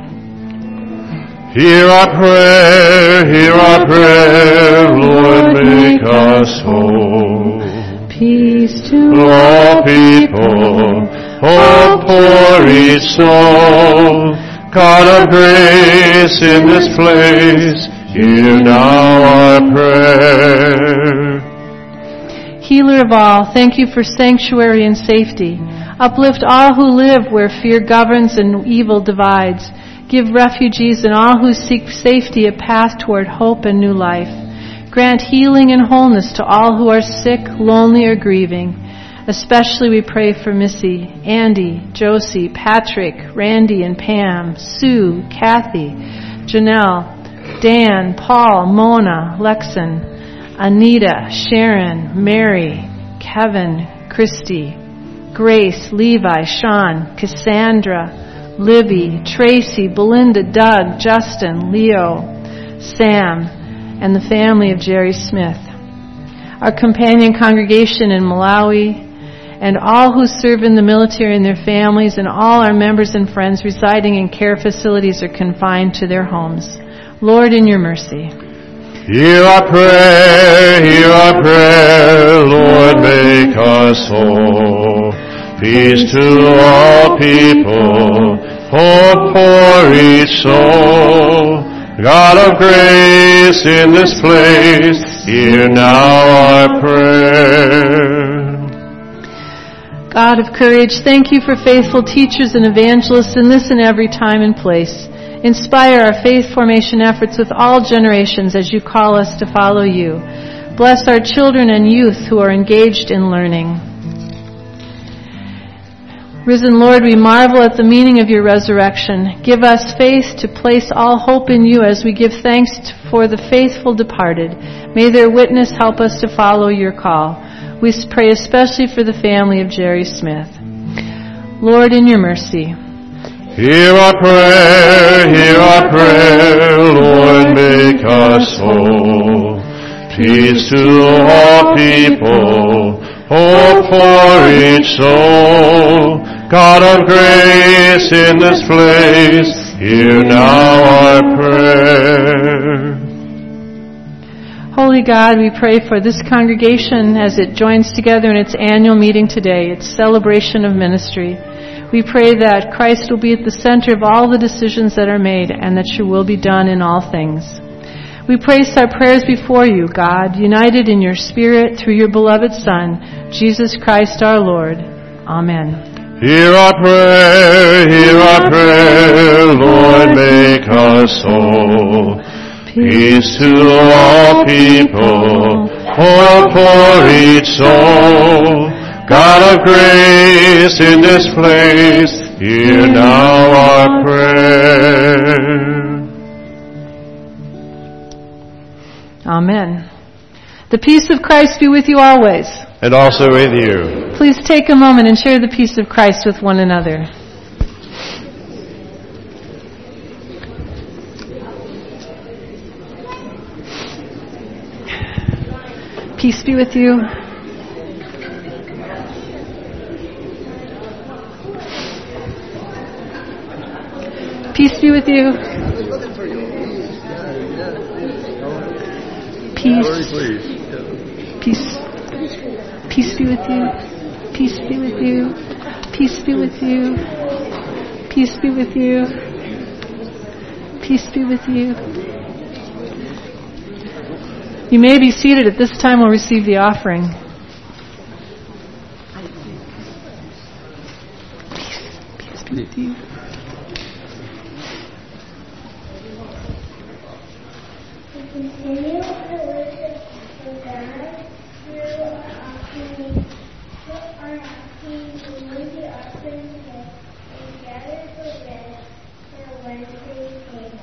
Hear our prayer, hear our prayer, Lord, make us whole. Peace to all people, hope for each soul. God of grace in this place, hear now our prayer. Healer of all, thank you for sanctuary and safety. Uplift all who live where fear governs and evil divides. Give refugees and all who seek safety a path toward hope and new life. Grant healing and wholeness to all who are sick, lonely, or grieving. Especially we pray for Missy, Andy, Josie, Patrick, Randy and Pam, Sue, Kathy, Janelle, Dan, Paul, Mona, Lexan, Anita, Sharon, Mary, Kevin, Christy, Grace, Levi, Sean, Cassandra, Libby, Tracy, Belinda, Doug, Justin, Leo, Sam, and the family of Jerry Smith. Our companion congregation in Malawi, and all who serve in the military and their families, and all our members and friends residing in care facilities or confined to their homes. Lord, in your mercy. Hear our prayer, hear our prayer, Lord, make us whole. Peace to all people, hope for each soul. God of grace in this place, hear now our prayer. God of courage, thank you for faithful teachers and evangelists in this and every time and place. Inspire our faith formation efforts with all generations as you call us to follow you. Bless our children and youth who are engaged in learning. Risen Lord, we marvel at the meaning of your resurrection. Give us faith to place all hope in you as we give thanks for the faithful departed. May their witness help us to follow your call. We pray especially for the family of Jerry Smith. Lord, in your mercy. Hear our prayer, hear our prayer, Lord, make us whole. Peace to all people, hope for each soul. God of grace in this place, hear now our prayer. Holy God, we pray for this congregation as it joins together in its annual meeting today, its celebration of ministry. We pray that Christ will be at the center of all the decisions that are made and that your will be done in all things. We place our prayers before you, God, united in your Spirit through your beloved Son, Jesus Christ our Lord. Amen. Hear our prayer, hear our prayer, Lord, make us whole. Peace to all people, hope for each soul. God of grace in this place, hear now our prayer. Amen. The peace of Christ be with you always. And also with you. Please take a moment and share the peace of Christ with one another. Peace be with you. Peace be with you. Peace. Peace. Peace be with you. Peace be with you. Peace be with you. Peace be with you. Peace be with you. You may be seated. At this time we'll receive the offering. Peace. Peace be with you. Continue to worship for God through our offering. Put our offering to the offering kit and gather for bread for Wednesday's table.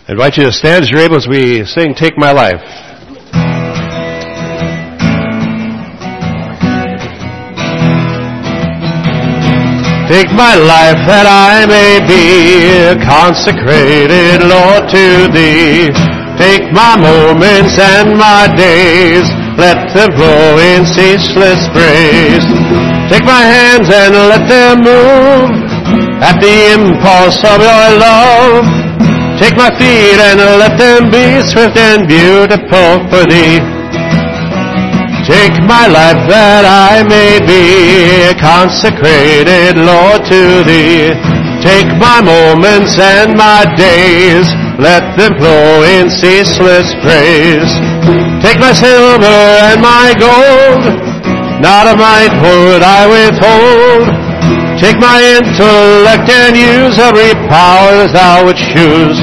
I invite you to stand as you're able as we sing Take My Life. Take my life that I may be consecrated, Lord, to Thee. Take my moments and my days, let them flow in ceaseless praise. Take my hands and let them move at the impulse of Your love. Take my feet and let them be swift and beautiful for Thee. Take my life that I may be consecrated, Lord, to Thee. Take my moments and my days, let them flow in ceaseless praise. Take my silver and my gold, not a mite would I withhold. Take my intellect and use every power as Thou wouldst choose.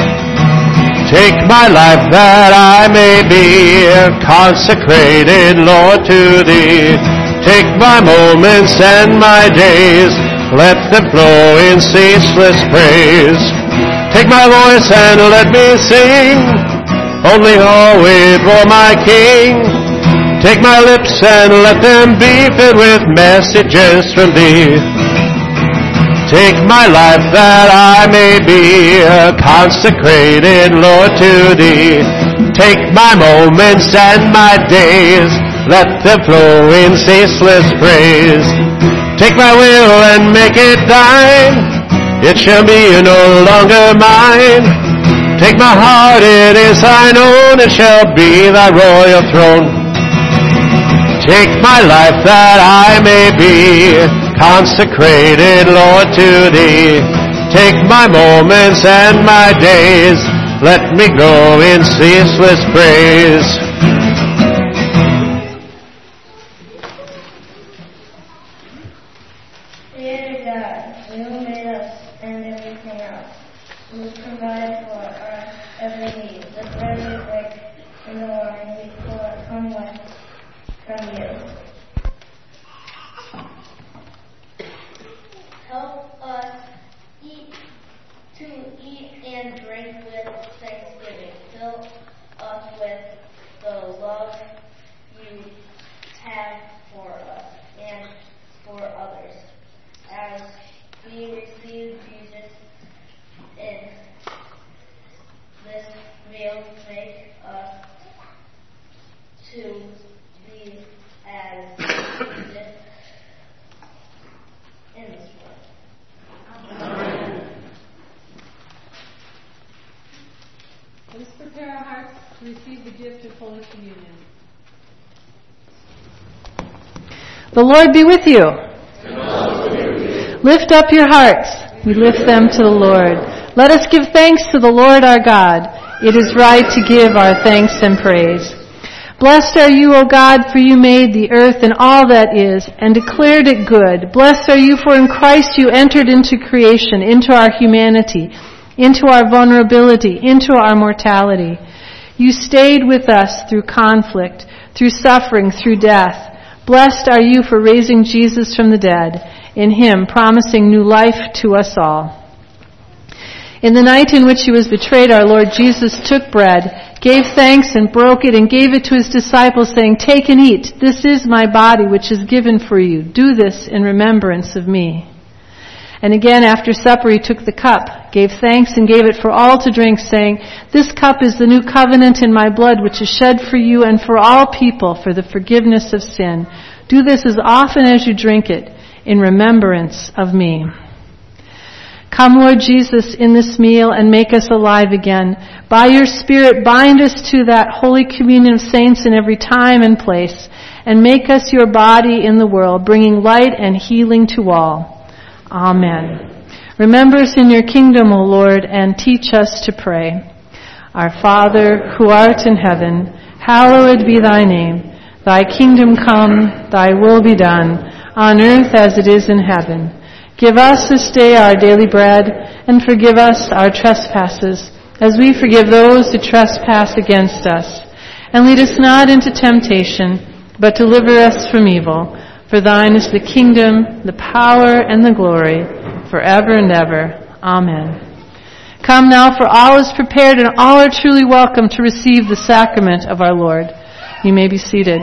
Take my life that I may be consecrated, Lord, to Thee. Take my moments and my days, let them flow in ceaseless praise. Take my voice and let me sing, only always for my King. Take my lips and let them be filled with messages from Thee. Take my life that I may be consecrated, Lord, to Thee. Take my moments and my days, let them flow in ceaseless praise. Take my will and make it Thine, it shall be no longer mine. Take my heart, it is Thine own, it shall be Thy royal throne. Take my life that I may be consecrated, Lord, to Thee. Take my moments and my days, let me go in ceaseless praise. Creator God, You made us and everything else. You provide for our every need. The bread we break and the wine we pour come with from You. Help us eat to eat and drink with thanksgiving. Fill us with the love You have for us and for others. As we receive Jesus in this meal, make us to be as Jesus in this world. Amen. Let us prepare our hearts to receive the gift of Holy Communion. The Lord be with you. And also with you. Lift up your hearts. We lift them to the Lord. Let us give thanks to the Lord our God. It is right to give our thanks and praise. Blessed are You, O God, for You made the earth and all that is, and declared it good. Blessed are You, for in Christ You entered into creation, into our humanity, into our vulnerability, into our mortality. You stayed with us through conflict, through suffering, through death. Blessed are You for raising Jesus from the dead, in Him promising new life to us all. In the night in which He was betrayed, our Lord Jesus took bread, gave thanks and broke it, and gave it to His disciples, saying, "Take and eat. This is My body, which is given for you. Do this in remembrance of Me." And again, after supper, He took the cup, gave thanks, and gave it for all to drink, saying, "This cup is the new covenant in My blood, which is shed for you and for all people for the forgiveness of sin. Do this as often as you drink it in remembrance of Me." Come, Lord Jesus, in this meal and make us alive again. By Your Spirit, bind us to that Holy Communion of saints in every time and place, and make us Your body in the world, bringing light and healing to all. Amen. Remember us in Your kingdom, O Lord, and teach us to pray. Our Father, who art in heaven, hallowed be Thy name. Thy kingdom come, Thy will be done, on earth as it is in heaven. Give us this day our daily bread, and forgive us our trespasses, as we forgive those who trespass against us. And lead us not into temptation, but deliver us from evil. For Thine is the kingdom, the power, and the glory, forever and ever. Amen. Come now, for all is prepared and all are truly welcome to receive the sacrament of our Lord. You may be seated.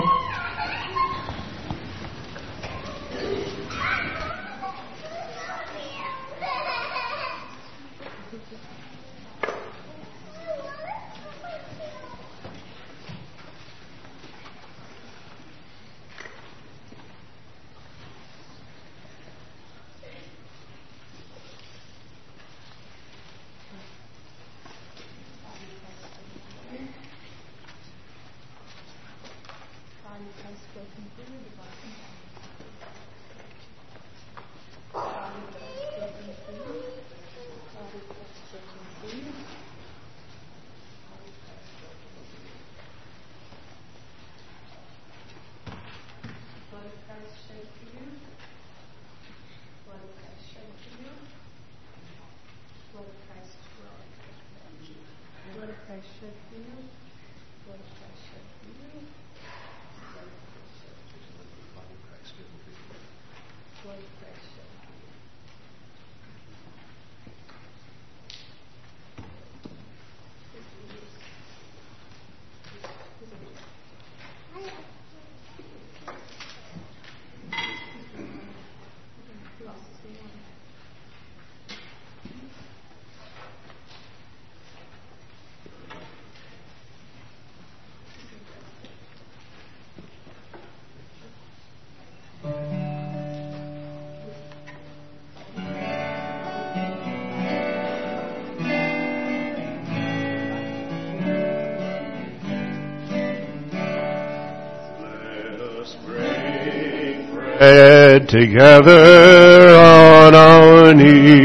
Bread together on our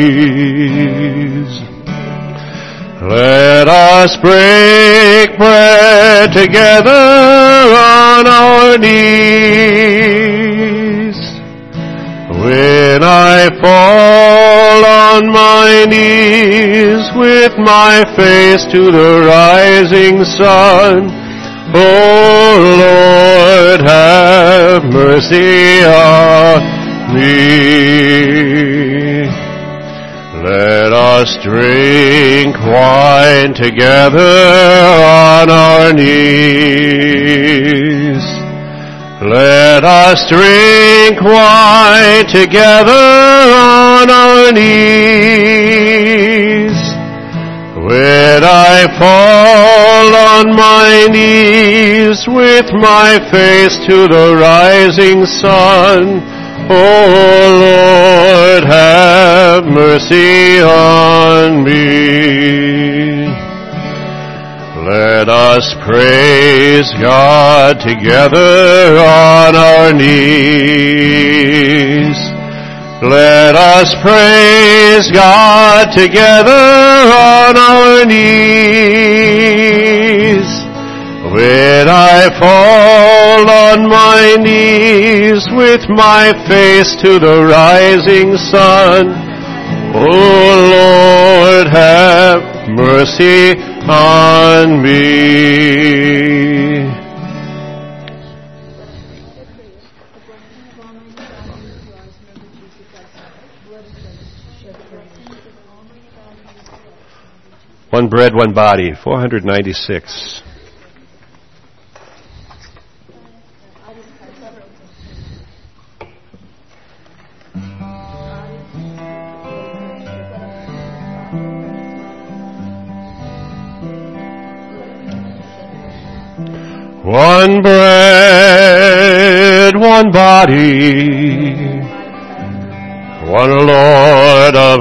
knees. Let us break bread together on our knees. When I fall on my knees with my face to the rising sun, O Lord, have mercy on me. Let us drink wine together on our knees. Let us drink wine together on our knees. When I fall on my knees with my face to the rising sun, O Lord, have mercy on me. Let us praise God together on our knees. Let us praise God together on our knees. When I fall on my knees with my face to the rising sun, O Lord, have mercy on me. One bread, one body, four hundred ninety-six. One bread, one body, one Lord of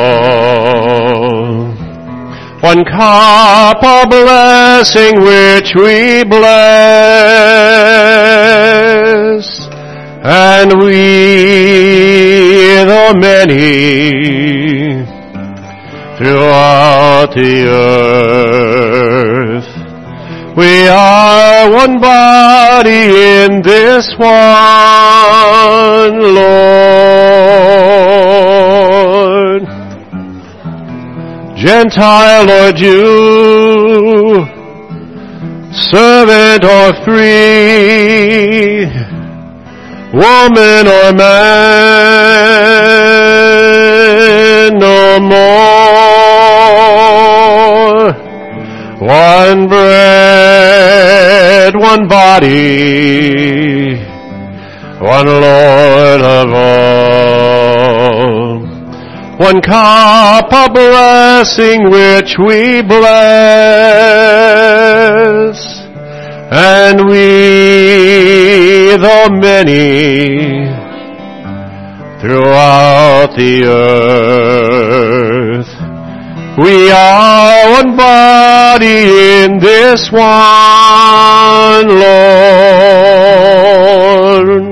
all. One cup of blessing which we bless, and we, the many, throughout the earth, we are one body in this one Lord. Gentile or Jew, servant or free, woman or man, no more. One bread, one body, one Lord of all. One cup of blessing which we bless. And we, though many, throughout the earth, we are one body in this one Lord.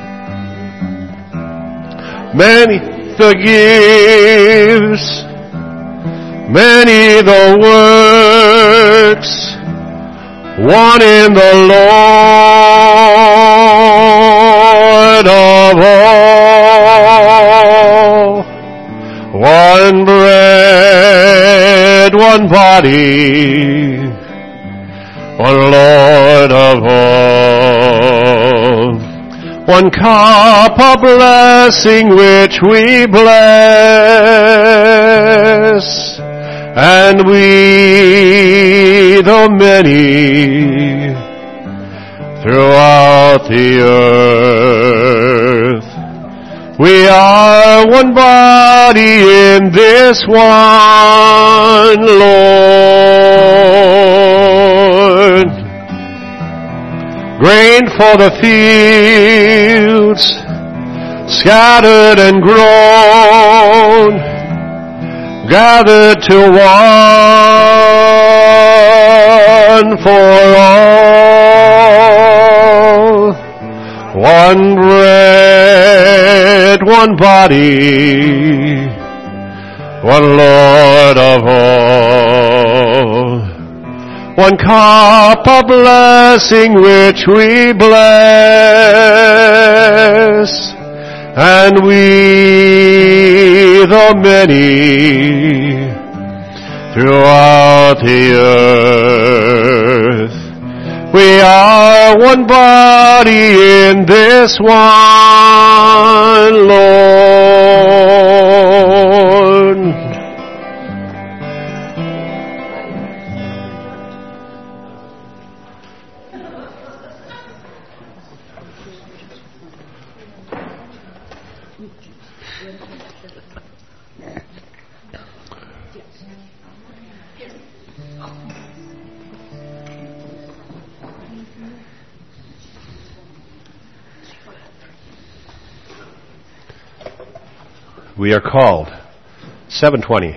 Many the gifts, many the works, one in the Lord of all. One bread, one body, one Lord of all. One cup of blessing which we bless. And we, though many, throughout the earth, we are one body in this one Lord. Grain for the fields, scattered and grown, gathered to one for all. One bread, one body, one Lord of all. One cup of blessing which we bless. And we, though many, throughout the earth, we are one body in this one Lord. We are called. seven twenty.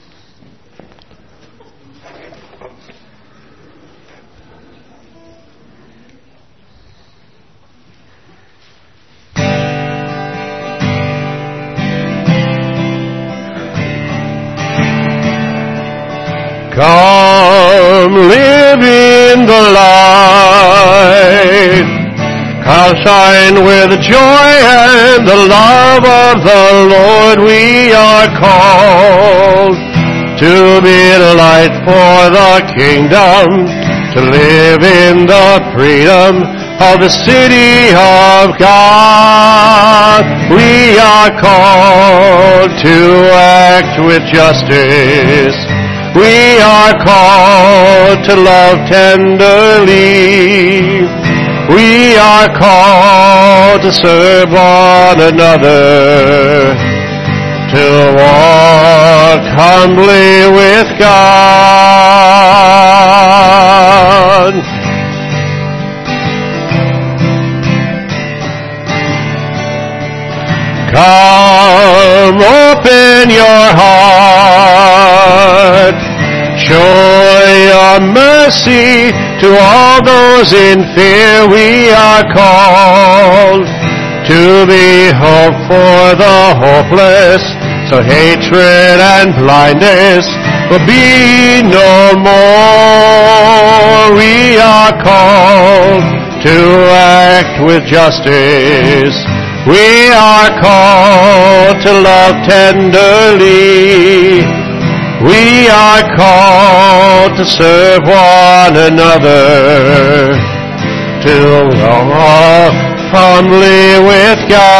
Come live in the light. Come shine with joy and the love of the Lord. We are called to be a light for the kingdom, to live in the freedom of the city of God. We are called to act with justice. We are called to love tenderly. We are called to serve one another, to walk humbly with God. Come, open your heart, show your mercy to all those in fear. We are called to be hope for the hopeless, so hatred and blindness will be no more. We are called to act with justice. We are called to love tenderly. We are called to serve one another, to walk humbly with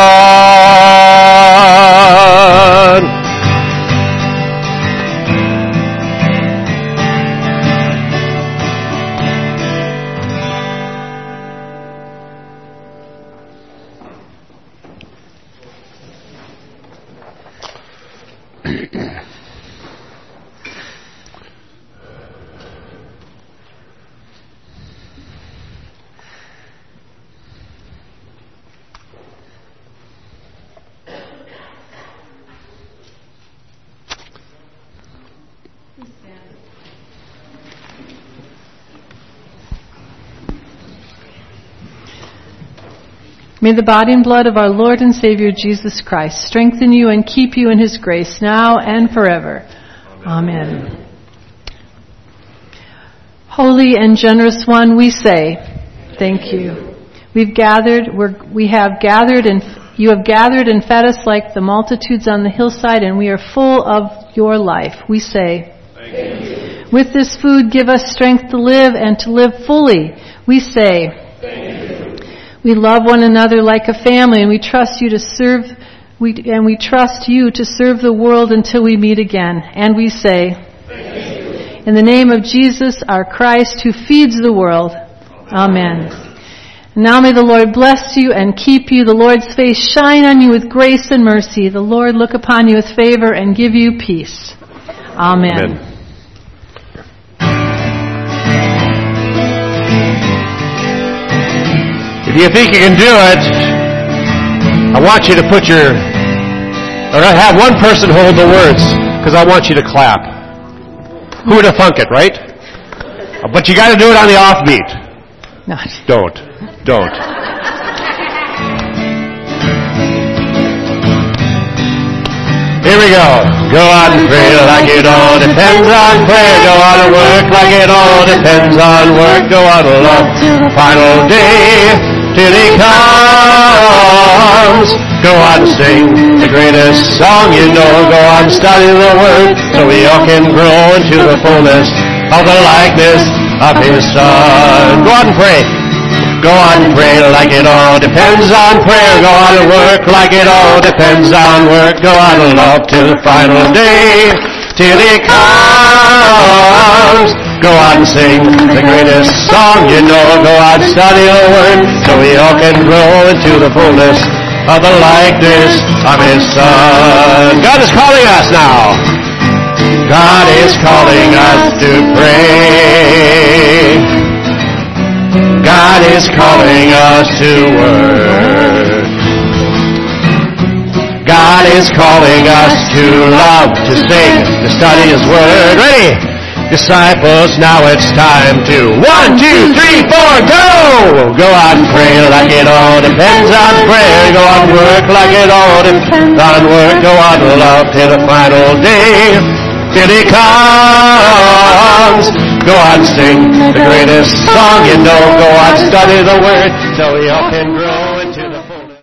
God. May the body and blood of our Lord and Savior Jesus Christ strengthen you and keep you in His grace now and forever. Amen. Amen. Holy and generous one, we say, thank you. We've gathered, we're, we have gathered and you have gathered and fed us like the multitudes on the hillside, and we are full of your life. We say, thank you. With this food, give us strength to live and to live fully. We say, thank you. We love one another like a family, and we trust you to serve. We and we trust you to serve the world until we meet again. And we say, thank you. In the name of Jesus, our Christ, who feeds the world. Amen. Amen. Now may the Lord bless you and keep you. The Lord's face shine on you with grace and mercy. The Lord look upon you with favor and give you peace. Amen. Amen. If you think you can do it, I want you to put your, or have one person hold the words, because I want you to clap. Who would have thunk it, right? But you got to do it on the offbeat. Not. Don't. Don't. Here we go. Go out and pray like it all depends on prayer. Go out and work like it all depends on work. Go out and love till the final day, till He comes. Go out and sing the greatest song you know. Go out and study the Word so we all can grow into the fullness of the likeness of His Son. Go out and pray. Go on and pray like it all depends on prayer. Go on and work like it all depends on work. Go on and love till the final day, till He comes. Go on and sing the greatest song you know. Go on and study the Word so we all can grow into the fullness of the likeness of His Son. God is calling us now. God is calling us to pray. God is calling us to work. God is calling us to love, to sing, to study His Word. Ready? Disciples, now it's time to one, two, three, four, go! Go out and pray like it all depends on prayer. Go out and work like it all depends on work. Go out and love till the final day, till He comes. Go out and sing the greatest song you know. Go out and study the Word so we all can grow.